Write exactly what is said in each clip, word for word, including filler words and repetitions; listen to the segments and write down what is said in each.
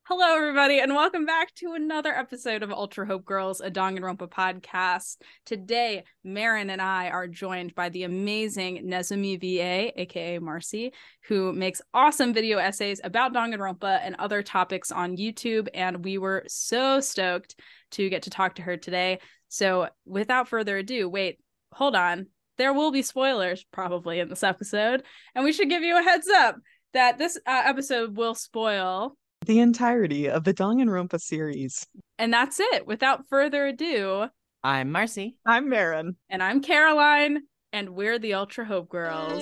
Hello, everybody, and welcome back to another episode of Ultra Hope Girls, a Danganronpa podcast. Today, Marin and I are joined by the amazing Nezumi V A, aka Marcy, who makes awesome video essays about Danganronpa and other topics on YouTube, and we were so stoked to get to talk to her today. So, without further ado, wait, hold on. There will be spoilers probably in this episode, and we should give you a heads up that this uh, episode will spoil the entirety of the Danganronpa series. And that's it. Without further ado, I'm Marcy. I'm Marin. And I'm Caroline. And we're the Ultra Hope Girls.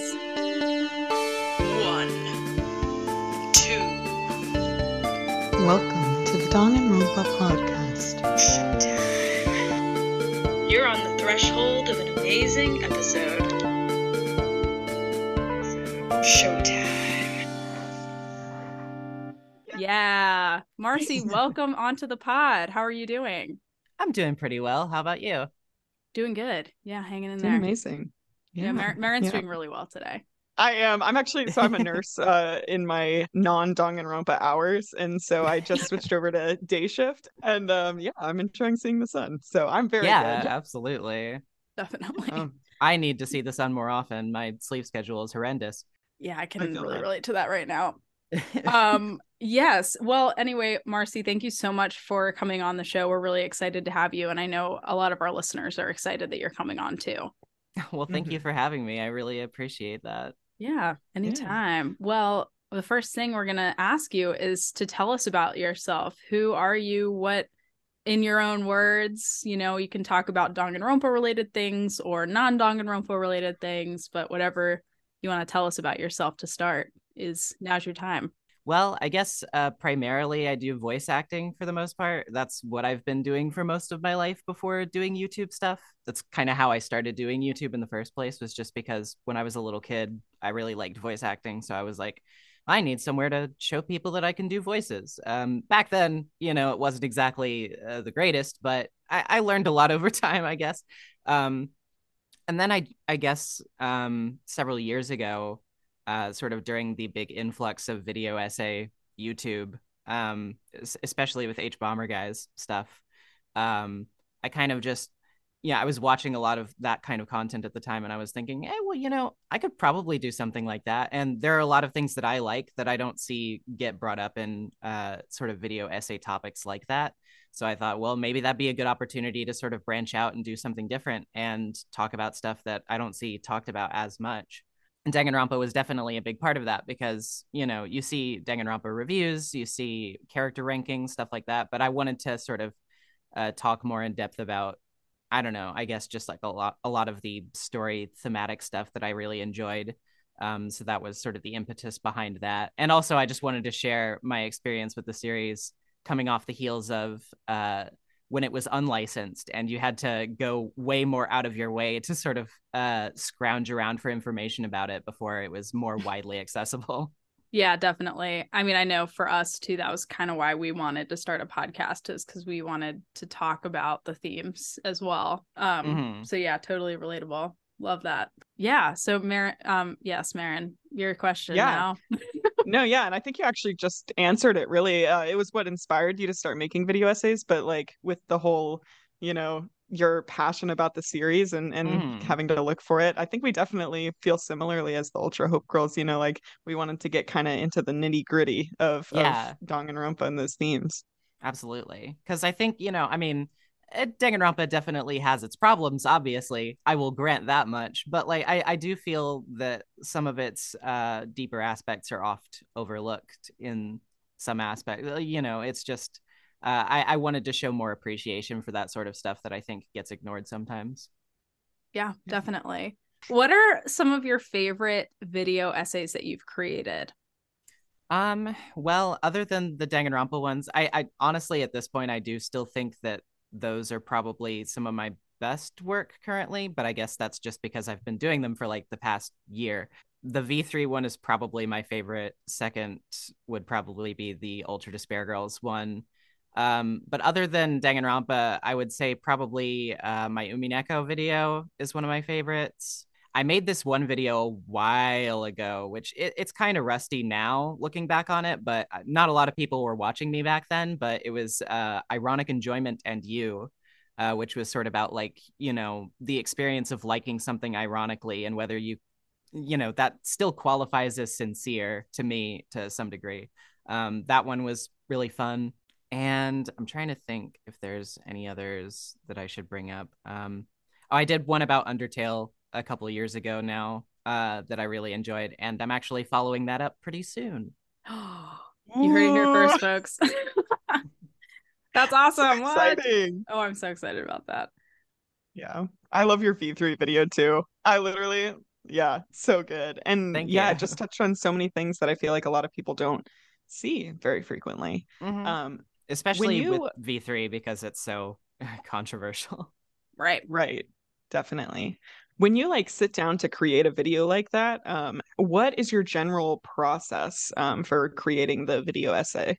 One, two. Welcome to the Danganronpa podcast. You're on the threshold of an amazing episode. Showtime. Yeah. Marcy, welcome onto the pod. How are you doing? I'm doing pretty well. How about you? Doing good. Yeah, hanging in Doing there. amazing. Yeah, yeah Mar- Marin's yeah. doing really well today. I am. I'm actually, so I'm a nurse uh, in my non-Danganronpa hours. And so I just switched over to day shift. And um, yeah, I'm enjoying seeing the sun. So I'm very yeah, good. absolutely. Definitely. Um, I need to see the sun more often. My sleep schedule is horrendous. Yeah, I can I really that. relate to that right now. um yes well anyway, Marcy, thank you so much for coming on the show. We're really excited to have you, and I know a lot of our listeners are excited that you're coming on too. Well, thank mm-hmm. you for having me. I really appreciate that. Yeah, anytime. Yeah. Well, the first thing we're gonna ask you is to tell us about yourself. Who are you? What, in your own words, you know, you can talk about Danganronpa related things or non-Danganronpa related things, but whatever you want to tell us about yourself to start is now's your time. Well, I guess uh, primarily I do voice acting for the most part. That's what I've been doing for most of my life before doing YouTube stuff. That's kind of how I started doing YouTube in the first place, was just because when I was a little kid, I really liked voice acting. So I was like, I need somewhere to show people that I can do voices. Um, back then, you know, it wasn't exactly uh, the greatest, but I-, I learned a lot over time, I guess. Um, and then I, I guess um, several years ago, Uh, sort of during the big influx of video essay YouTube, um, especially with Hbomberguy's stuff, um, I kind of just, yeah, I was watching a lot of that kind of content at the time, and I was thinking, hey, well, you know, I could probably do something like that. And there are a lot of things that I like that I don't see get brought up in uh, sort of video essay topics like that. So I thought, well, maybe that'd be a good opportunity to sort of branch out and do something different and talk about stuff that I don't see talked about as much. And Danganronpa was definitely a big part of that because, you know, you see Danganronpa reviews, you see character rankings, stuff like that. But I wanted to sort of uh, talk more in depth about, I don't know, I guess just like a lot, a lot of the story thematic stuff that I really enjoyed. Um, so that was sort of the impetus behind that. And also, I just wanted to share my experience with the series coming off the heels of uh, when it was unlicensed and you had to go way more out of your way to sort of uh, scrounge around for information about it before it was more widely accessible. Yeah, definitely. I mean, I know for us too, that was kind of why we wanted to start a podcast, is because we wanted to talk about the themes as well. Um, mm-hmm. So yeah, totally relatable. Love that. Yeah. So Marin, um, yes, Marin, your question yeah. now. No, yeah, and I think you actually just answered it, really. Uh, it was what inspired you to start making video essays, but like with the whole, you know, your passion about the series and, and mm. having to look for it, I think we definitely feel similarly as the Ultra Hope Girls, you know, like we wanted to get kind of into the nitty gritty of, yeah. of Danganronpa and those themes. Absolutely. Because I think, you know, I mean, Danganronpa definitely has its problems, obviously. I will grant that much. But like I, I do feel that some of its uh, deeper aspects are oft overlooked in some aspect. You know, it's just uh, I, I wanted to show more appreciation for that sort of stuff that I think gets ignored sometimes. Yeah, definitely. What are some of your favorite video essays that you've created? Um, well, other than the Danganronpa ones, I, I honestly at this point I do still think that those are probably some of my best work currently, but I guess that's just because I've been doing them for like the past year. The V three one is probably my favorite. Second would probably be the Ultra Despair Girls one. Um, but other than Danganronpa, I would say probably uh, my Umineko video is one of my favorites. I made this one video a while ago, which it, it's kind of rusty now looking back on it, but not a lot of people were watching me back then. But it was uh, Ironic Enjoyment and You, uh, which was sort of about like, you know, the experience of liking something ironically and whether you, you know, that still qualifies as sincere to me to some degree. Um, that one was really fun. And I'm trying to think if there's any others that I should bring up. Um, oh, I did one about Undertale a couple of years ago now uh, that I really enjoyed. And I'm actually following that up pretty soon. You heard it here first, folks. That's awesome. So what? exciting. Oh, I'm so excited about that. Yeah. I love your V three video too. I literally, yeah, so good. And Thank yeah, you. it just touched on so many things that I feel like a lot of people don't see very frequently. Mm-hmm. Um, Especially you... with V three because it's so controversial. Right. Right. Definitely. When you like sit down to create a video like that, um, what is your general process um, for creating the video essay?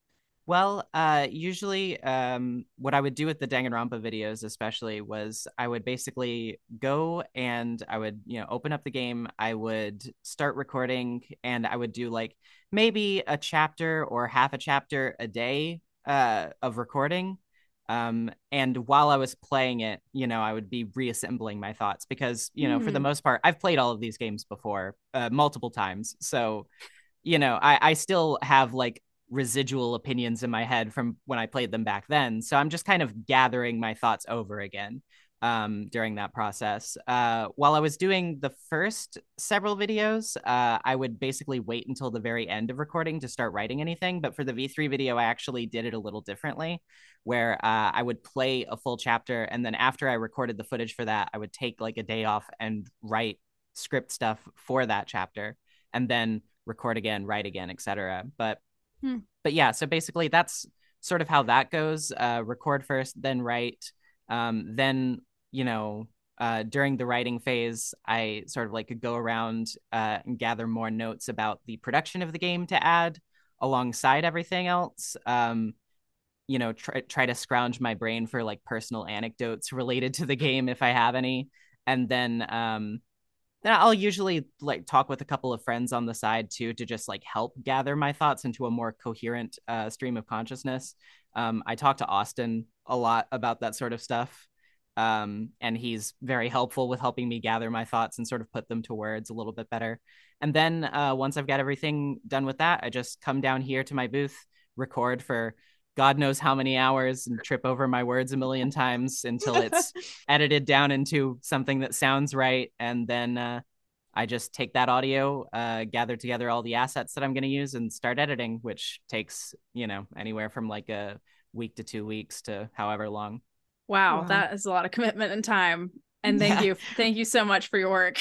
Well, uh, usually um, what I would do with the Danganronpa videos especially was I would basically go and I would, you know, open up the game, I would start recording, and I would do like maybe a chapter or half a chapter a day uh, of recording. Um, and while I was playing it, you know, I would be reassembling my thoughts because, you know, mm. for the most part, I've played all of these games before uh, multiple times. So, you know, I, I still have like residual opinions in my head from when I played them back then. So I'm just kind of gathering my thoughts over again um, during that process. Uh, while I was doing the first several videos, uh, I would basically wait until the very end of recording to start writing anything. But for the V three video, I actually did it a little differently, where uh, I would play a full chapter. And then after I recorded the footage for that, I would take like a day off and write script stuff for that chapter and then record again, write again, et cetera. But Hmm. But yeah, so basically that's sort of how that goes. Uh, record first, then write. Um, then, you know, uh, during the writing phase, I sort of like go around uh, and gather more notes about the production of the game to add alongside everything else. Um, you know, try, try to scrounge my brain for like personal anecdotes related to the game if I have any. And then um, then I'll usually like talk with a couple of friends on the side too to just like help gather my thoughts into a more coherent uh, stream of consciousness. Um, I talk to Austin a lot about that sort of stuff, um, and he's very helpful with helping me gather my thoughts and sort of put them to words a little bit better. And then uh, once I've got everything done with that, I just come down here to my booth, record for God knows how many hours and trip over my words a million times until it's edited down into something that sounds right. And then uh, I just take that audio, uh, gather together all the assets that I'm going to use and start editing, which takes, you know, anywhere from like a week to two weeks to however long. Wow, wow. That is a lot of commitment and time. And thank yeah. you. Thank you so much for your work.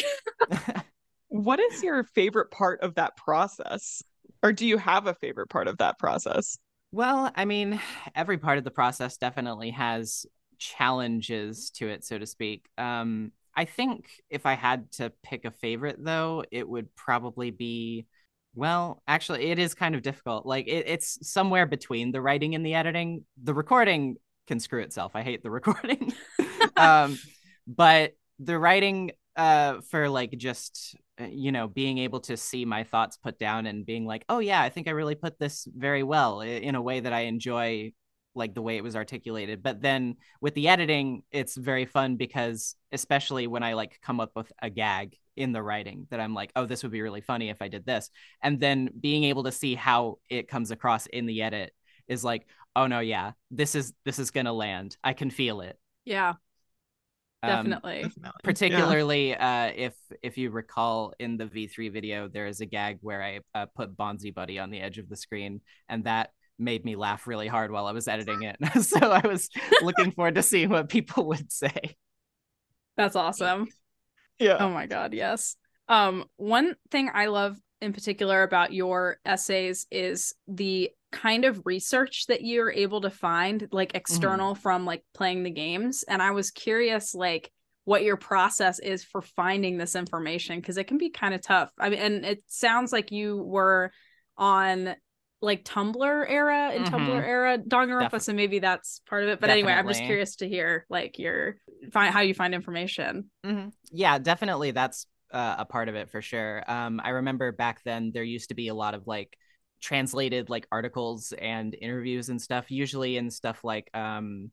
What is your favorite part of that process? Or do you have a favorite part of that process? Well, I mean, every part of the process definitely has challenges to it, so to speak. Um, I think if I had to pick a favorite, though, it would probably be, well, actually, it is kind of difficult. Like, it, it's somewhere between the writing and the editing. The recording can screw itself. I hate the recording. um, but the writing uh, for, like, just... you know, being able to see my thoughts put down and being like, oh yeah, I think I really put this very well in a way that I enjoy, like the way it was articulated. But then with the editing, it's very fun because especially when I like come up with a gag in the writing that I'm like, oh, this would be really funny if I did this. And then being able to see how it comes across in the edit is like, oh no, yeah, this is, this is going to land. I can feel it. Yeah. Definitely. Um, particularly yeah. uh, if if you recall in the V three video, there is a gag where I uh, put Bonzi Buddy on the edge of the screen, and that made me laugh really hard while I was editing it. So I was looking forward to seeing what people would say. That's awesome. Yeah. Oh my God, yes. Um, one thing I love in particular about your essays is the kind of research that you're able to find, like external mm-hmm. from like playing the games. And I was curious, like, what your process is for finding this information, because it can be kind of tough. I mean, and it sounds like you were on like Tumblr era in mm-hmm. Tumblr era Danganronpa, so maybe that's part of it. But Definitely. Anyway, I'm just curious to hear like your find how you find information. Mm-hmm. Yeah, definitely. That's uh, a part of it for sure. Um, I remember back then there used to be a lot of like translated like articles and interviews and stuff, usually in stuff like um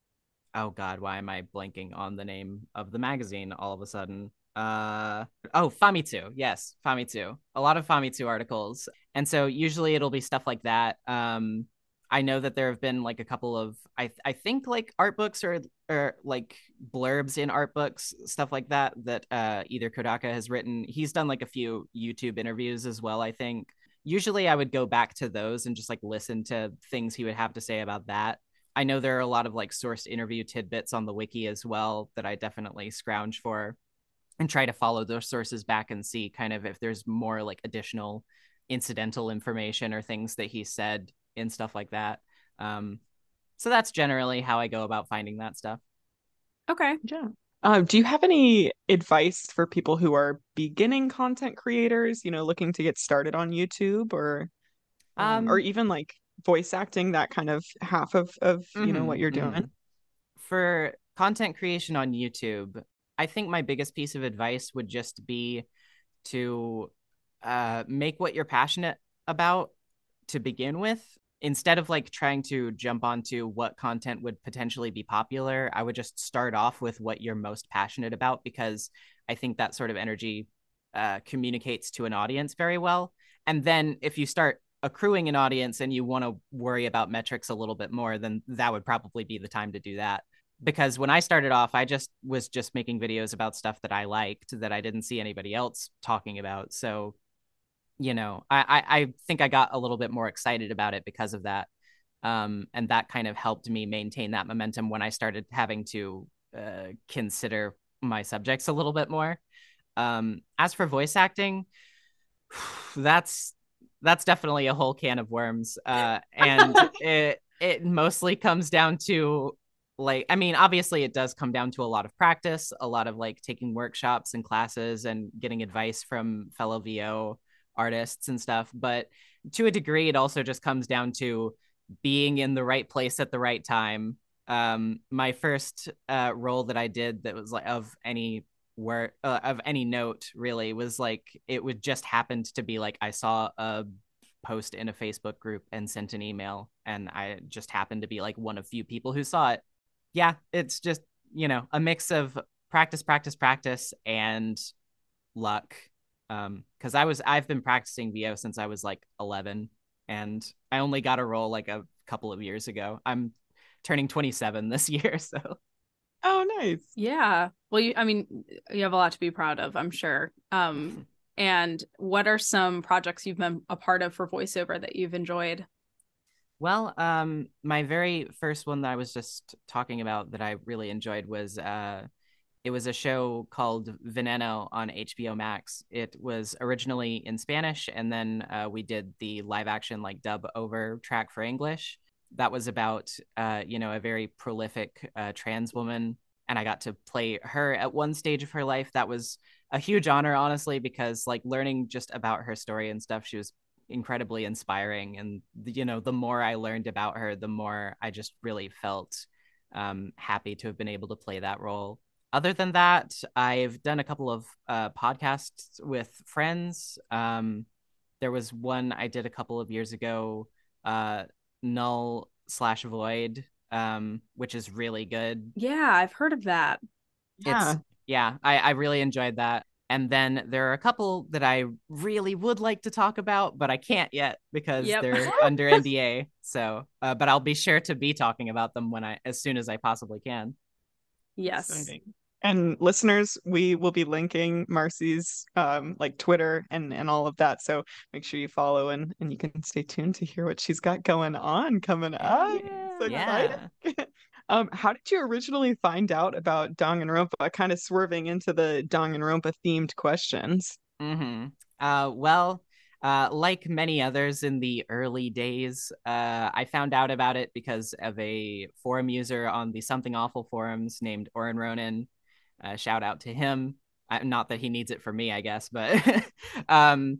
oh god, why am I blanking on the name of the magazine all of a sudden? Uh oh, Famitsu. Yes, Famitsu. A lot of Famitsu articles. And so usually it'll be stuff like that. Um I know that there have been like a couple of I I think like art books or or like blurbs in art books, stuff like that that uh either Kodaka has written. He's done like a few YouTube interviews as well, I think. Usually I would go back to those and just like listen to things he would have to say about that. I know there are a lot of like sourced interview tidbits on the wiki as well that I definitely scrounge for and try to follow those sources back and see kind of if there's more like additional incidental information or things that he said and stuff like that. Um, so that's generally how I go about finding that stuff. Okay. Yeah. Um, do you have any advice for people who are beginning content creators, you know, looking to get started on YouTube or um, Um, or even like voice acting, that kind of half of of you know mhm, what you're doing? mhm. For content creation on YouTube, I think my biggest piece of advice would just be to uh, make what you're passionate about to begin with. Instead of like trying to jump onto what content would potentially be popular, I would just start off with what you're most passionate about, because I think that sort of energy uh, communicates to an audience very well. And then if you start accruing an audience and you want to worry about metrics a little bit more, then that would probably be the time to do that. Because when I started off, I just was just making videos about stuff that I liked that I didn't see anybody else talking about. So, you know, I, I, I think I got a little bit more excited about it because of that. Um, and that kind of helped me maintain that momentum when I started having to uh, consider my subjects a little bit more. Um, as for voice acting, that's that's definitely a whole can of worms. Uh, and it it mostly comes down to like, I mean, obviously it does come down to a lot of practice, a lot of like taking workshops and classes and getting advice from fellow V O artists and stuff. But to a degree, it also just comes down to being in the right place at the right time. Um, my first uh, role that I did that was like of any where uh, of any note really was like, it would just happened to be like I saw a post in a Facebook group and sent an email, and I just happened to be like one of few people who saw it. Yeah, it's just, you know, a mix of practice, practice, practice, and luck. Um, because I was I've been practicing V O since I was like eleven, and I only got a role like a couple of years ago. I'm turning twenty-seven this year, so. Oh, nice. Yeah. Well, you, I mean, you have a lot to be proud of, I'm sure. Um, and what are some projects you've been a part of for voiceover that you've enjoyed? Well, um, my very first one that I was just talking about that I really enjoyed was uh, it was a show called Veneno on H B O Max. It was originally in Spanish, and then uh, we did the live action like dub over track for English. That was about, uh, you know, a very prolific uh, trans woman, and I got to play her at one stage of her life. That was a huge honor, honestly, because like learning just about her story and stuff, she was incredibly inspiring. And, you know, the more I learned about her, the more I just really felt um, happy to have been able to play that role. Other than that, I've done a couple of uh, podcasts with friends. Um, there was one I did a couple of years ago, uh, Null slash Void, um, which is really good. Yeah, I've heard of that. Yeah. It's yeah, I, I really enjoyed that. And then there are a couple that I really would like to talk about, but I can't yet because Yep. they're under N D A. So, uh, but I'll be sure to be talking about them when I, as soon as I possibly can. Yes. Exciting. And listeners, we will be linking Marcy's um like Twitter and and all of that. So make sure you follow and and you can stay tuned to hear what she's got going on coming up. So excited. Yeah. um, how did you originally find out about Danganronpa? Kind of swerving into the Danganronpa themed questions. Mm-hmm. Uh, well, uh, like many others in the early days, uh, I found out about it because of a forum user on the Something Awful forums named Oren Ronan. Uh, shout out to him. Uh, not that he needs it for me, I guess, but um,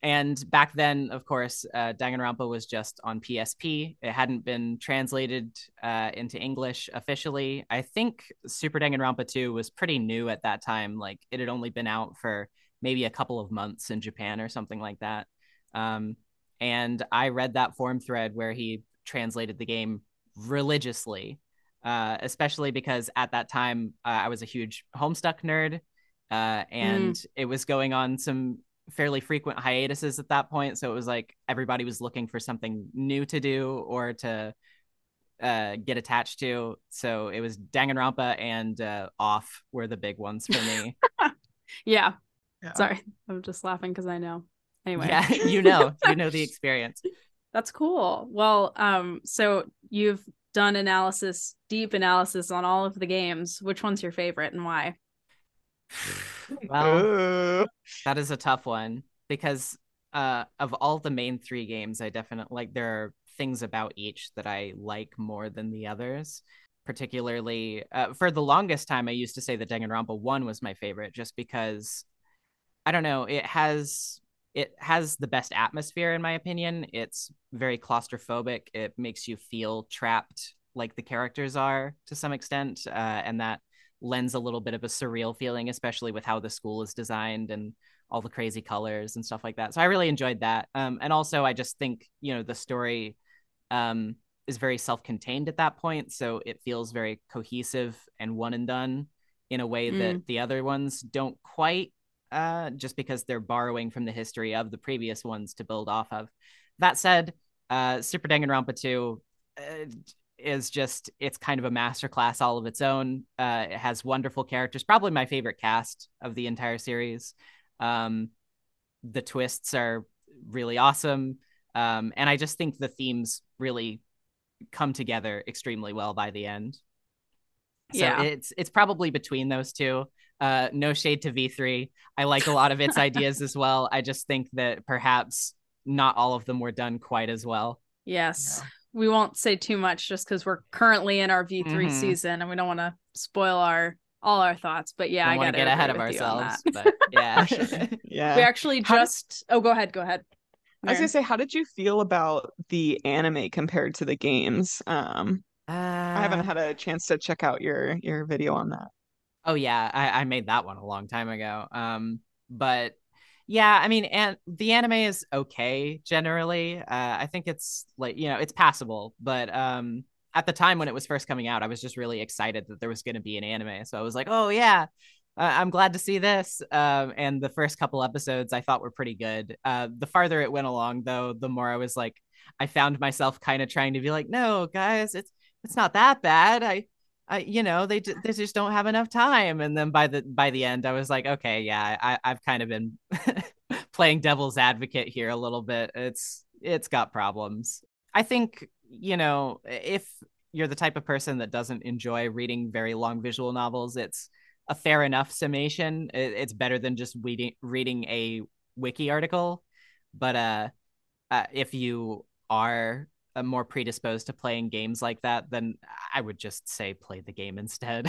and back then, of course, uh, Danganronpa was just on P S P. It hadn't been translated uh, into English officially. I think Super Danganronpa two was pretty new at that time. Like, it had only been out for maybe a couple of months in Japan or something like that. Um, and I read that forum thread where he translated the game religiously, uh, especially because at that time uh, I was a huge Homestuck nerd, uh, and mm. it was going on some fairly frequent hiatuses at that point. So it was like everybody was looking for something new to do or to uh, get attached to. So it was Danganronpa and uh, Off were the big ones for me. yeah. yeah. Sorry, I'm just laughing because I know. Anyway. Yeah, you know, you know the experience. That's cool. Well, um, so you've done analysis, deep analysis on all of the games. Which one's your favorite and why? Well, that is a tough one because uh, of all the main three games, I definitely like there are things about each that I like more than the others. Particularly, uh, for the longest time, I used to say that Danganronpa one was my favorite just because, I don't know, it has it has the best atmosphere in my opinion. It's very claustrophobic. It makes you feel trapped like the characters are to some extent, uh, and that lends a little bit of a surreal feeling, especially with how the school is designed and all the crazy colors and stuff like that. So I really enjoyed that. Um, and also I just think, you know, the story um, is very self-contained at that point. So it feels very cohesive and one and done in a way mm. that the other ones don't quite, uh, just because they're borrowing from the history of the previous ones to build off of. That said, uh, Super Danganronpa two, uh, is just, it's kind of a masterclass all of its own. Uh, it has wonderful characters, probably my favorite cast of the entire series. Um, the twists are really awesome. Um, and I just think the themes really come together extremely well by the end. So yeah. it's it's probably between those two. Uh, no shade to V three. I like a lot of its ideas as well. I just think that perhaps not all of them were done quite as well. Yes. Yeah. We won't say too much just because we're currently in our V three mm-hmm. season and we don't want to spoil our all our thoughts. But yeah, don't I got to get ahead of ourselves. But yeah, yeah. We actually how just. Did... Oh, go ahead. Go ahead. I was gonna say, how did you feel about the anime compared to the games? Um, uh... I haven't had a chance to check out your your video on that. Oh yeah, I, I made that one a long time ago. Um, but. Yeah, I mean, and the anime is okay generally. Uh, I think it's like, you know, it's passable. But um, at the time when it was first coming out, I was just really excited that there was going to be an anime. So I was like, oh, yeah, uh, I'm glad to see this. Um, and the first couple episodes I thought were pretty good. Uh, the farther it went along, though, the more I was like, I found myself kind of trying to be like, no, guys, it's it's not that bad. I I, you know, they they just don't have enough time. And then by the by the end, I was like, okay, yeah, I, I've kind of been playing devil's advocate here a little bit. It's it's got problems. I think, you know, if you're the type of person that doesn't enjoy reading very long visual novels, it's a fair enough summation. It, it's better than just reading reading a wiki article. But uh, uh if you are more predisposed to playing games like that, then I would just say play the game instead.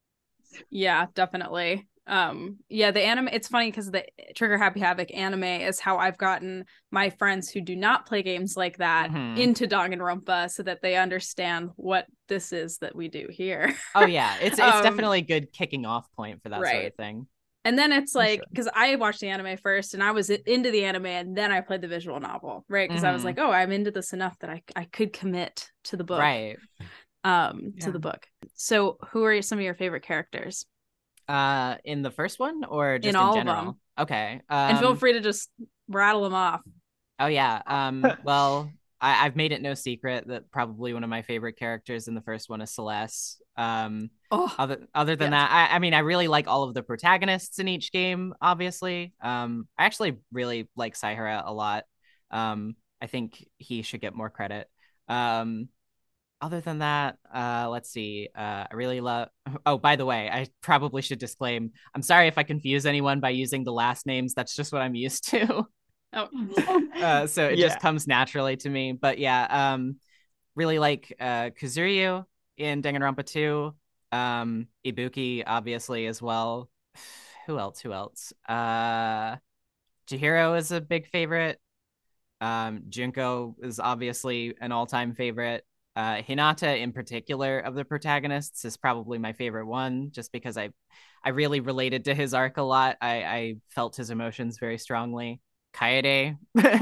Yeah, definitely. Um, yeah, the anime, it's funny because the Trigger Happy Havoc anime is how I've gotten my friends who do not play games like that mm-hmm. into Danganronpa so that they understand what this is that we do here. Oh yeah, it's it's um, definitely a good kicking off point for that right. sort of thing. And then it's like, because sure. I watched the anime first and I was into the anime and then I played the visual novel, right? Because mm-hmm. I was like, oh, I'm into this enough that I I could commit to the book. Right. Um, yeah. to the book. So who are some of your favorite characters? Uh, in the first one or just in, in all general? Of them. Okay. Um, and feel free to just rattle them off. Oh, yeah. Um, well, I- I've made it no secret that probably one of my favorite characters in the first one is Celeste. Um, oh, other other than yes. that, I, I mean, I really like all of the protagonists in each game, obviously. Um, I actually really like Saihara a lot. Um, I think he should get more credit. Um, other than that, uh, let's see. Uh, I really love. Oh, by the way, I probably should disclaim. I'm sorry if I confuse anyone by using the last names. That's just what I'm used to. Oh, uh, so it yeah. just comes naturally to me. But yeah, um, really like uh, Kazuryu in Danganronpa two. Um, Ibuki obviously as well. Who else? Who else? Uh, Chihiro is a big favorite. Um, Junko is obviously an all-time favorite. Uh, Hinata, in particular, of the protagonists, is probably my favorite one, just because I, I really related to his arc a lot. I, I felt his emotions very strongly. Kaede,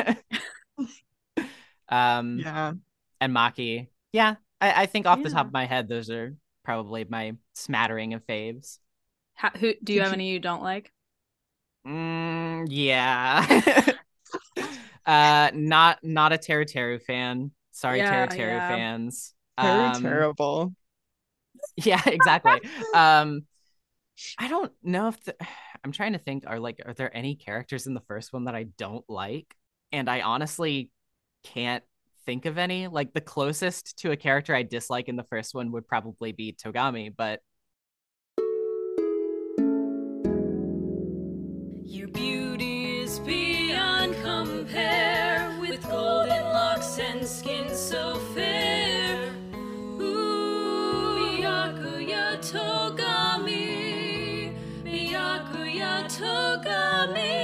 um, Yeah. and Maki. Yeah, I, I think off Yeah. the top of my head, those are probably my smattering of faves. How, who do you Did have you- any you don't like? Mm, yeah. uh, not not a Teru Teru fan. Sorry, Yeah, Teru Teru yeah. fans. Very Um, terrible. Yeah, exactly. um, I don't know if the, I'm trying to think. Are like, are there any characters in the first one that I don't like? And I honestly can't think of any. Like the closest to a character I dislike in the first one would probably be Togami, but Your beauty is beyond compare, with golden locks and skin so fair. Ooh, Byakuya Togami, Byakuya Togami.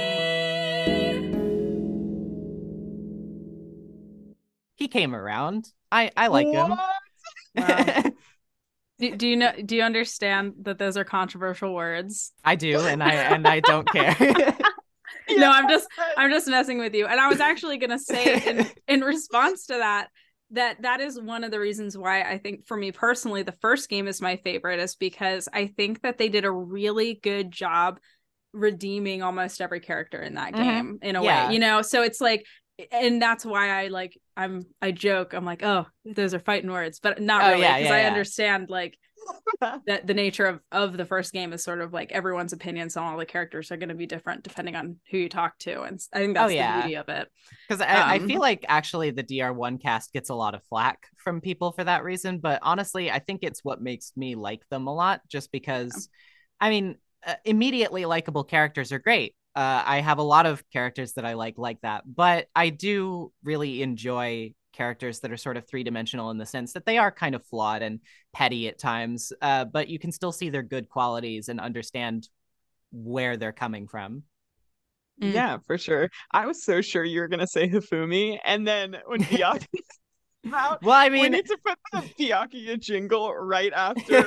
he came around. I I like him. What? Wow. do, do you know? Do you understand that those are controversial words? I do, and I and I don't care. No, I'm just I'm just messing with you. And I was actually gonna say in, in response to that, that that is one of the reasons why I think for me personally, the first game is my favorite, is because I think that they did a really good job redeeming almost every character in that Mhm. game in a Yeah. way, you know? So it's like, and that's why I like, I'm, I joke, I'm like, oh, those are fighting words, but not Oh, really, yeah, because yeah, I yeah. understand like that the nature of of the first game is sort of like everyone's opinions on all the characters are going to be different depending on who you talk to, and I think that's Oh, yeah. the beauty of it. Because I, I Um, feel like actually the D R one cast gets a lot of flack from people for that reason. But honestly, I think it's what makes me like them a lot, just because, I mean, uh, immediately likable characters are great. Uh, I have a lot of characters that I like like that. But I do really enjoy characters that are sort of three-dimensional in the sense that they are kind of flawed and petty at times. Uh, but you can still see their good qualities and understand where they're coming from. Mm. Yeah, for sure. I was so sure you were gonna say Hifumi, and then when Byakuya came out, Well, I we mean, need to put the Byakuya jingle right after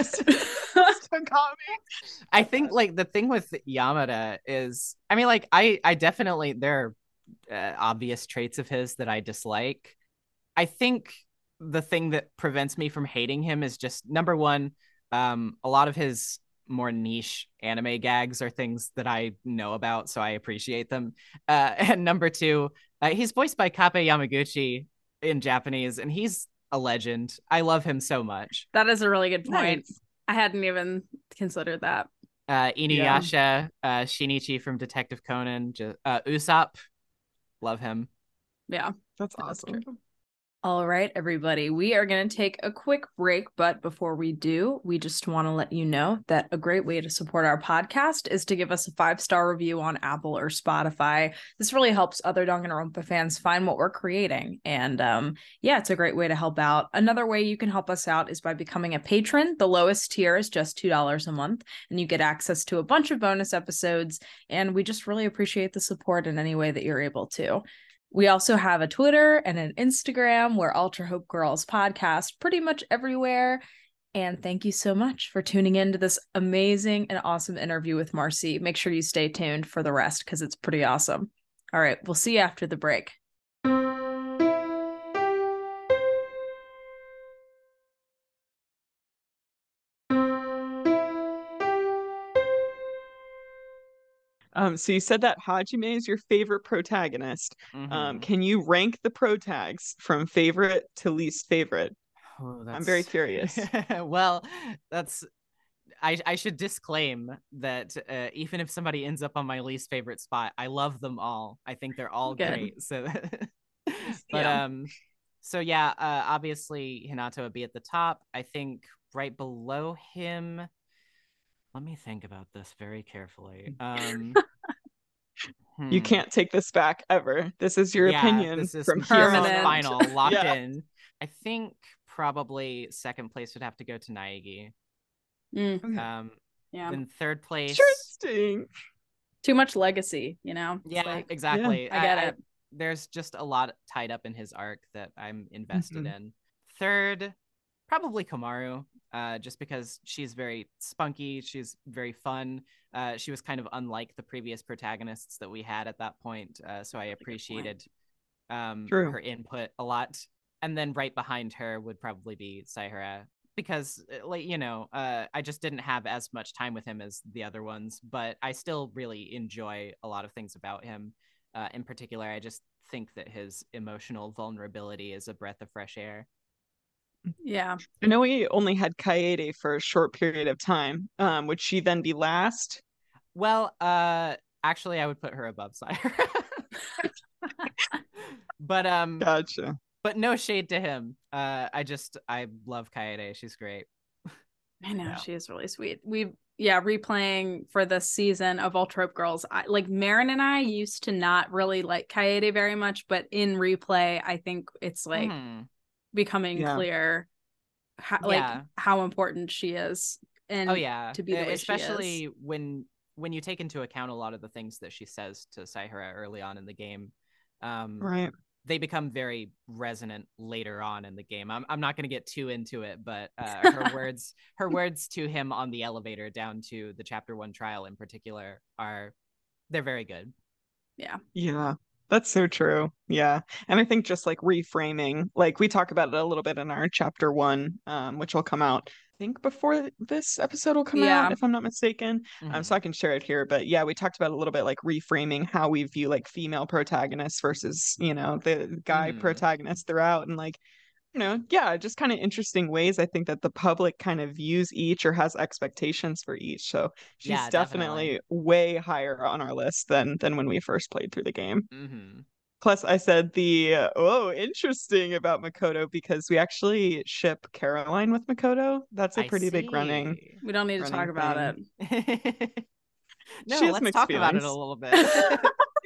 Togami. I think like the thing with Yamada is, I mean, like I, I definitely, there are uh, obvious traits of his that I dislike. I think the thing that prevents me from hating him is just number one, um, a lot of his more niche anime gags are things that I know about, so I appreciate them. Uh, and number two, uh, he's voiced by Kape Yamaguchi in Japanese, and he's a legend. I love him so much. That is a really good point. Nice. I hadn't even considered that. Uh, Inuyasha, uh, Shinichi from Detective Conan, ju- uh, Usopp, love him. Yeah. That's That's awesome. true. All right, everybody, we are going to take a quick break, but before we do, we just want to let you know that a great way to support our podcast is to give us a five-star review on Apple or Spotify. This really helps other Danganronpa fans find what we're creating. And um, yeah, it's a great way to help out. Another way you can help us out is by becoming a patron. The lowest tier is just two dollars a month, and you get access to a bunch of bonus episodes. And we just really appreciate the support in any way that you're able to. We also have a Twitter and an Instagram. We're Ultra Hope Girls podcast pretty much everywhere. And thank you so much for tuning in to this amazing and awesome interview with Marcy. Make sure you stay tuned for the rest because it's pretty awesome. All right, we'll see you after the break. Um, so you said that Hajime is your favorite protagonist. Mhm. Um, can you rank the protags from favorite to least favorite? Oh, I'm very curious. Well, that's I I should disclaim that uh, even if somebody ends up on my least favorite spot, I love them all. I think they're all Good. great. So, but Yeah. um, so yeah, uh, obviously Hinata would be at the top. I think right below him. Let me think about this very carefully. Um, You hmm. can't take this back ever. This is your Yeah, opinion this is from here on permanent. out. final, locked Yeah. in. I think probably second place would have to go to Naegi. Mm, Okay. Um, yeah. then third place, Interesting. Too much legacy, you know? It's Yeah, like, exactly. I get it. There's just a lot tied up in his arc that I'm invested Mhm. in. Third, probably Komaru, uh, just because she's very spunky. She's very fun. Uh, she was kind of unlike the previous protagonists that we had at that point. Uh, so I appreciated um, True. her input a lot. And then right behind her would probably be Saihara, because, like, you know, uh, I just didn't have as much time with him as the other ones, but I still really enjoy a lot of things about him. Uh, in particular, I just think that his emotional vulnerability is a breath of fresh air. Yeah. I know we only had Kaede for a short period of time. Um, would she then be last? Well, uh, actually, I would put her above Saihara. but um, Gotcha. but no shade to him. Uh, I just I love Kaede. She's great. I know, Yeah. she is really sweet. We yeah, replaying for this season of Ultra Hope Girls, I, like Marin and I used to not really like Kaede very much, but in replay, I think it's like Mhm. becoming Yeah. clear how like Yeah. how important she is, and Oh yeah, to be the E- way especially she is. when when you take into account a lot of the things that she says to Saihara early on in the game. Um, Right. they become very resonant later on in the game. I'm I'm not going to get too into it, but uh, her words her words to him on the elevator down to the chapter one trial in particular are they're very good. Yeah. Yeah. That's so true. Yeah. And I think just like reframing, like we talk about it a little bit in our chapter one, um, which will come out, I think before this episode will come Yeah. out, if I'm not mistaken. Um, Mhm. so I can share it here. But yeah, we talked about a little bit like reframing how we view like female protagonists versus, you know, the guy Mhm. protagonist throughout. And like, you know, yeah, just kind of interesting ways I think that the public kind of views each or has expectations for each. So she's Yeah, definitely definitely. way higher on our list than than when we first played through the game. Mhm. Plus, I said the uh, oh, interesting about Makoto because we actually ship Caroline with Makoto. That's a I pretty big running see. We don't need to talk running about thing. it. She No, has let's mixed talk about it a feelings. little bit.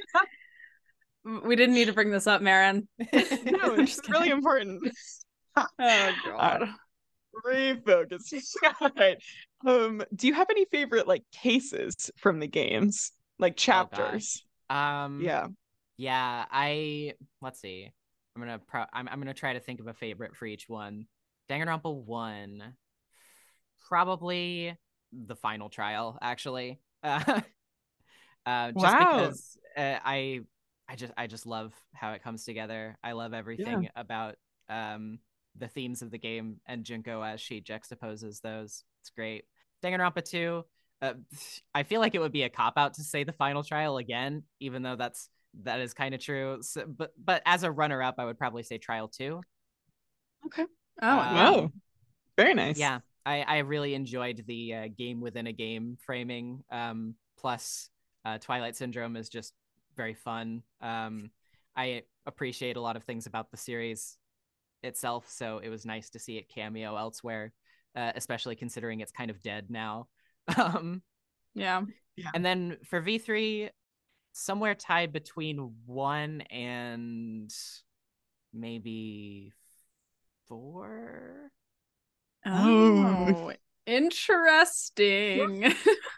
We didn't need to bring this up, Marin. No, I'm it's just really kidding. important. Oh All god. right, refocus. All right. Um, do you have any favorite like cases from the games, like Oh chapters? gosh. Um Yeah. yeah, I let's see. I'm gonna pro I'm I'm gonna try to think of a favorite for each one. Danganronpa one. Probably the final trial, actually. Uh, uh just Wow. because uh, I I just I just love how it comes together. I love Yeah. everything about um the themes of the game and Junko as she juxtaposes those. It's great. Danganronpa two, uh, I feel like it would be a cop out to say the final trial again, even though that's that is kind of true. So, but but as a runner up, I would probably say trial two. Okay. Oh yeah. Oh, very nice. Yeah, I, I really enjoyed the uh, game within a game framing. Um, plus, uh, Twilight Syndrome is just very fun. Um, I appreciate a lot of things about the series itself, so it was nice to see it cameo elsewhere, uh, especially considering it's kind of dead now. um, Yeah. and then for V three, somewhere tied between one and maybe four. Oh, interesting.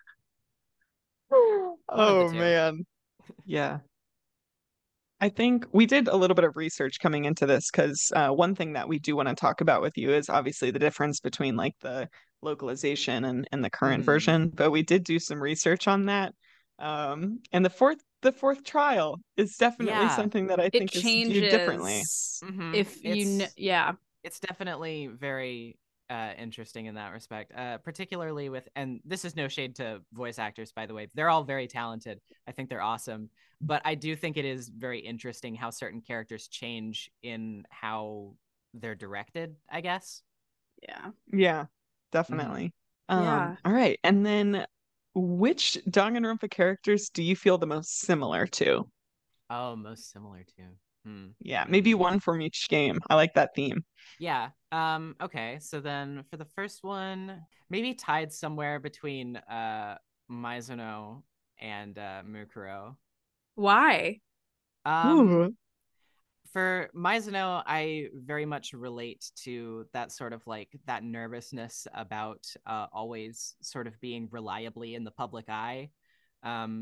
One of the Oh two. man. Yeah. I think we did a little bit of research coming into this because uh, one thing that we do want to talk about with you is obviously the difference between like the localization and, and the current Mhm. version. But we did do some research on that. Um, and the fourth the fourth trial is definitely Yeah. something that I It think is viewed differently. changes Mhm. if you kn- It's- yeah. It's definitely very uh, interesting in that respect, uh, particularly with, and this is no shade to voice actors, by the way. They're all very talented. I think they're awesome. But I do think it is very interesting how certain characters change in how they're directed, I guess. Yeah. Yeah, definitely. Um, Yeah. all right. And then which Danganronpa characters do you feel the most similar to? Oh, most similar to. Hmm. Yeah, maybe Hmm. one from each game. I like that theme. Yeah. Um, okay. So then for the first one, maybe tied somewhere between uh Mizuno and uh Mukuro. Why? Um, Ooh. for Mizuno, I very much relate to that sort of like that nervousness about uh, always sort of being reliably in the public eye. Um,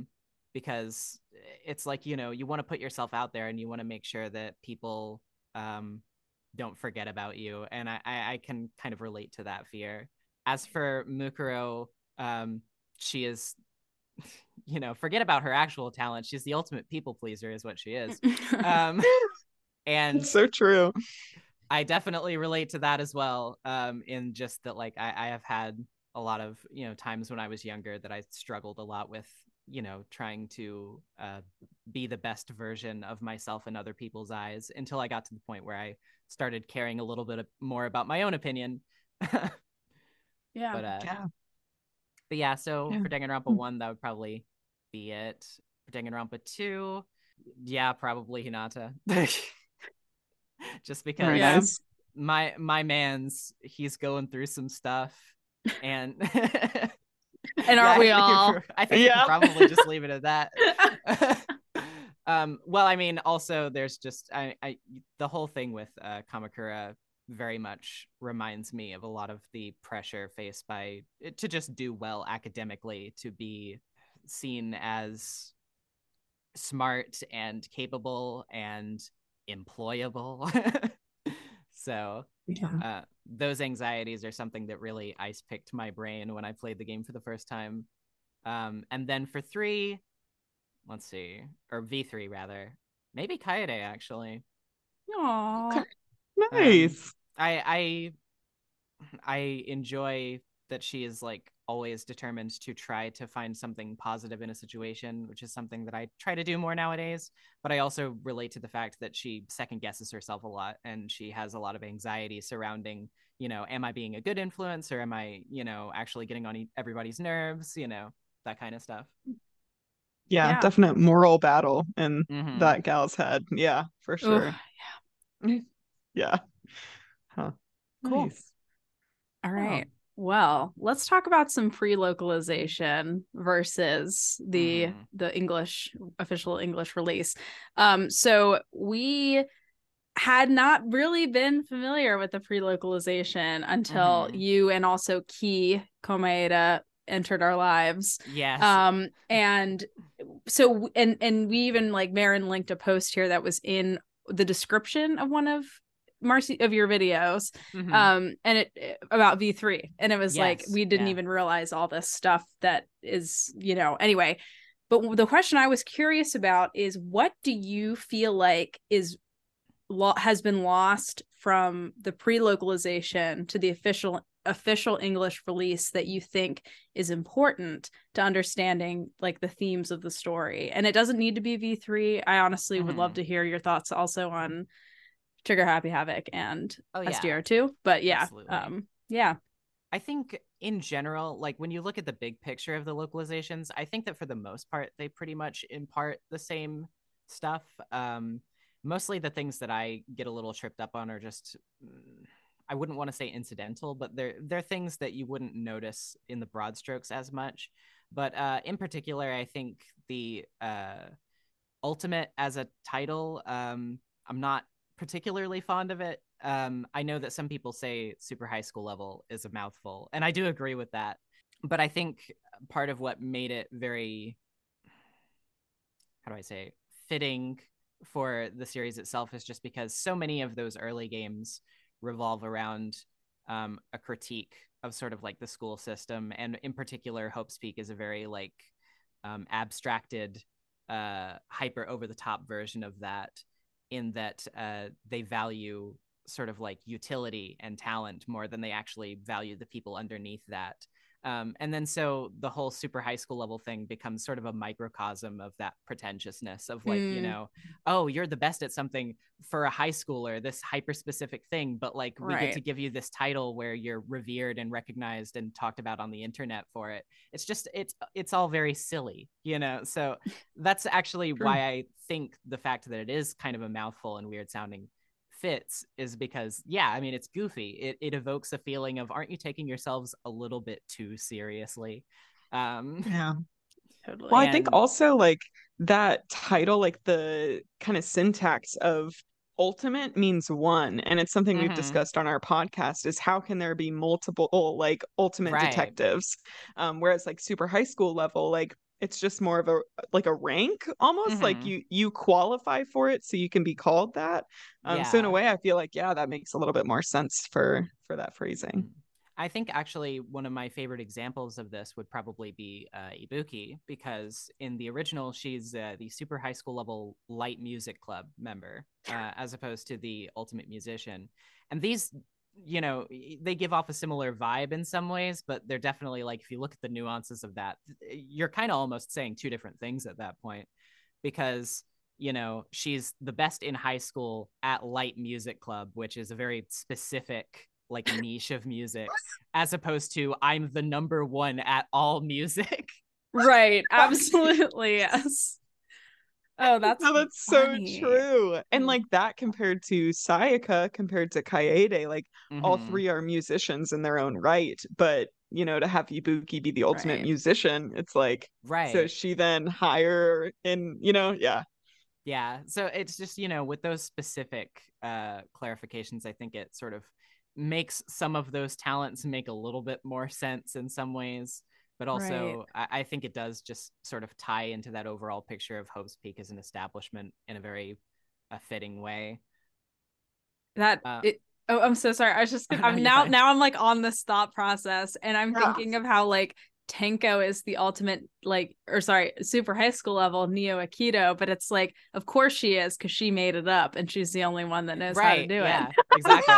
because it's like, you know, you want to put yourself out there and you want to make sure that people um, don't forget about you. And I, I, I can kind of relate to that fear. As for Mukuro, um, she is, you know, forget about her actual talent. She's the ultimate people pleaser is what she is. Um, and it's so true. I definitely relate to that as well. Um, in just that, like, I, I have had a lot of, you know, times when I was younger that I struggled a lot with, you know, trying to uh, be the best version of myself in other people's eyes, until I got to the point where I started caring a little bit more about my own opinion. Yeah. But, uh, Yeah. but yeah, so Yeah. for Danganronpa one, that would probably be it. For Danganronpa two, yeah, probably Hinata. Just because Very Yeah. nice. my my man's he's going through some stuff, and And aren't I we think all? you- I think Yeah. we can probably just leave it at that. um, well, I mean, also there's just I, I the whole thing with uh, Kamakura very much reminds me of a lot of the pressure faced by to just do well academically, to be seen as smart and capable and employable. So Yeah. uh, those anxieties are something that really ice picked my brain when I played the game for the first time. Um, and then for three, let's see, or V three rather, maybe Kaede actually. Aww. Okay. Nice. Um, I I I enjoy that she is like always determined to try to find something positive in a situation, which is something that I try to do more nowadays. But I also relate to the fact that she second guesses herself a lot, and she has a lot of anxiety surrounding, you know, am I being a good influence, or am I, you know, actually getting on everybody's nerves, you know, that kind of stuff. Yeah, Yeah. definite moral battle in Mhm. that gal's head. Yeah, for Oof. sure. Yeah. Huh. Cool. Nice. All right. Well, let's talk about some pre-localization versus the Mhm. the English official English release. Um, so we had not really been familiar with the pre-localization until Mhm. you and also Ki Komaeda entered our lives. Yes. Um, and so and and we even like Marin linked a post here that was in the description of one of Marcy of your videos, Mhm. um, and it about V three, and it was like Yes, we didn't yeah. even realize all this stuff that is, you know, anyway. But the question I was curious about is, what do you feel like is lo- has been lost from the pre-localization to the official official English release that you think is important to understanding like the themes of the story? And it doesn't need to be V three. I honestly would love Mhm. to hear your thoughts also on Trigger Happy Havoc and Oh, yeah. S D R two. But yeah, Absolutely. um, yeah. I think in general, like when you look at the big picture of the localizations, I think that for the most part, they pretty much impart the same stuff. Um, mostly the things that I get a little tripped up on are just, mm, I wouldn't want to say incidental, but they're, they're things that you wouldn't notice in the broad strokes as much. But uh, in particular, I think the uh, Ultimate as a title, um, I'm not particularly fond of it. Um, I know that some people say super high school level is a mouthful, and I do agree with that. But I think part of what made it very, how do I say, fitting for the series itself is just because so many of those early games revolve around um, a critique of sort of like the school system. And in particular, Hope's Peak is a very like um, abstracted, uh, hyper over the top version of that, in that uh, they value sort of like utility and talent more than they actually value the people underneath that. Um, and then so the whole super high school level thing becomes sort of a microcosm of that pretentiousness of like, Mm. you know, oh, you're the best at something for a high schooler, this hyper specific thing, but like we Right. get to give you this title where you're revered and recognized and talked about on the internet for it. It's just, it's, it's all very silly, you know? So that's actually True. why I think the fact that it is kind of a mouthful and weird sounding fits, is because, yeah, I mean, it's goofy. It, it evokes a feeling of, aren't you taking yourselves a little bit too seriously? Um, Yeah. Totally. Well, I think And- also like that title, like the kind of syntax of ultimate means one, and it's something we've Mhm. discussed on our podcast, is how can there be multiple like ultimate Right. detectives, um whereas like super high school level, like it's just more of a like a rank almost, Mhm. like you you qualify for it so you can be called that. Um so in a Yeah. way I feel like, yeah, that makes a little bit more sense for for that phrasing. Mm. I think actually one of my favorite examples of this would probably be uh, Ibuki, because in the original, she's uh, the super high school level light music club member, uh, as opposed to the ultimate musician. And these, you know, they give off a similar vibe in some ways, but they're definitely like, if you look at the nuances of that, you're kind of almost saying two different things at that point, because you know, she's the best in high school at light music club, which is a very specific like niche of music, as opposed to I'm the number one at all music. Right. Absolutely. Yes. Oh, that's No, that's funny. so true. And Mm. like that compared to Sayaka, compared to Kaede, like all Mhm. three are musicians in their own right. But, you know, to have Ibuki be the ultimate Right. musician, it's like, so Right. she then higher in, you know, yeah. Yeah. So it's just, you know, with those specific uh clarifications, I think it sort of makes some of those talents make a little bit more sense in some ways. But also, I, I think it does just sort of tie into that overall picture of Hope's Peak as an establishment in a very uh, fitting way. That Uh, it. Oh, I'm so sorry. I was just Oh, gonna, no, I'm you're now fine. now I'm like on this thought process, and I'm Yeah. thinking of how like Tenko is the ultimate, like, or sorry, super high school level Neo Aikido, but it's like, of course she is, because she made it up, and she's the only one that knows how to right. do Yeah, it. exactly.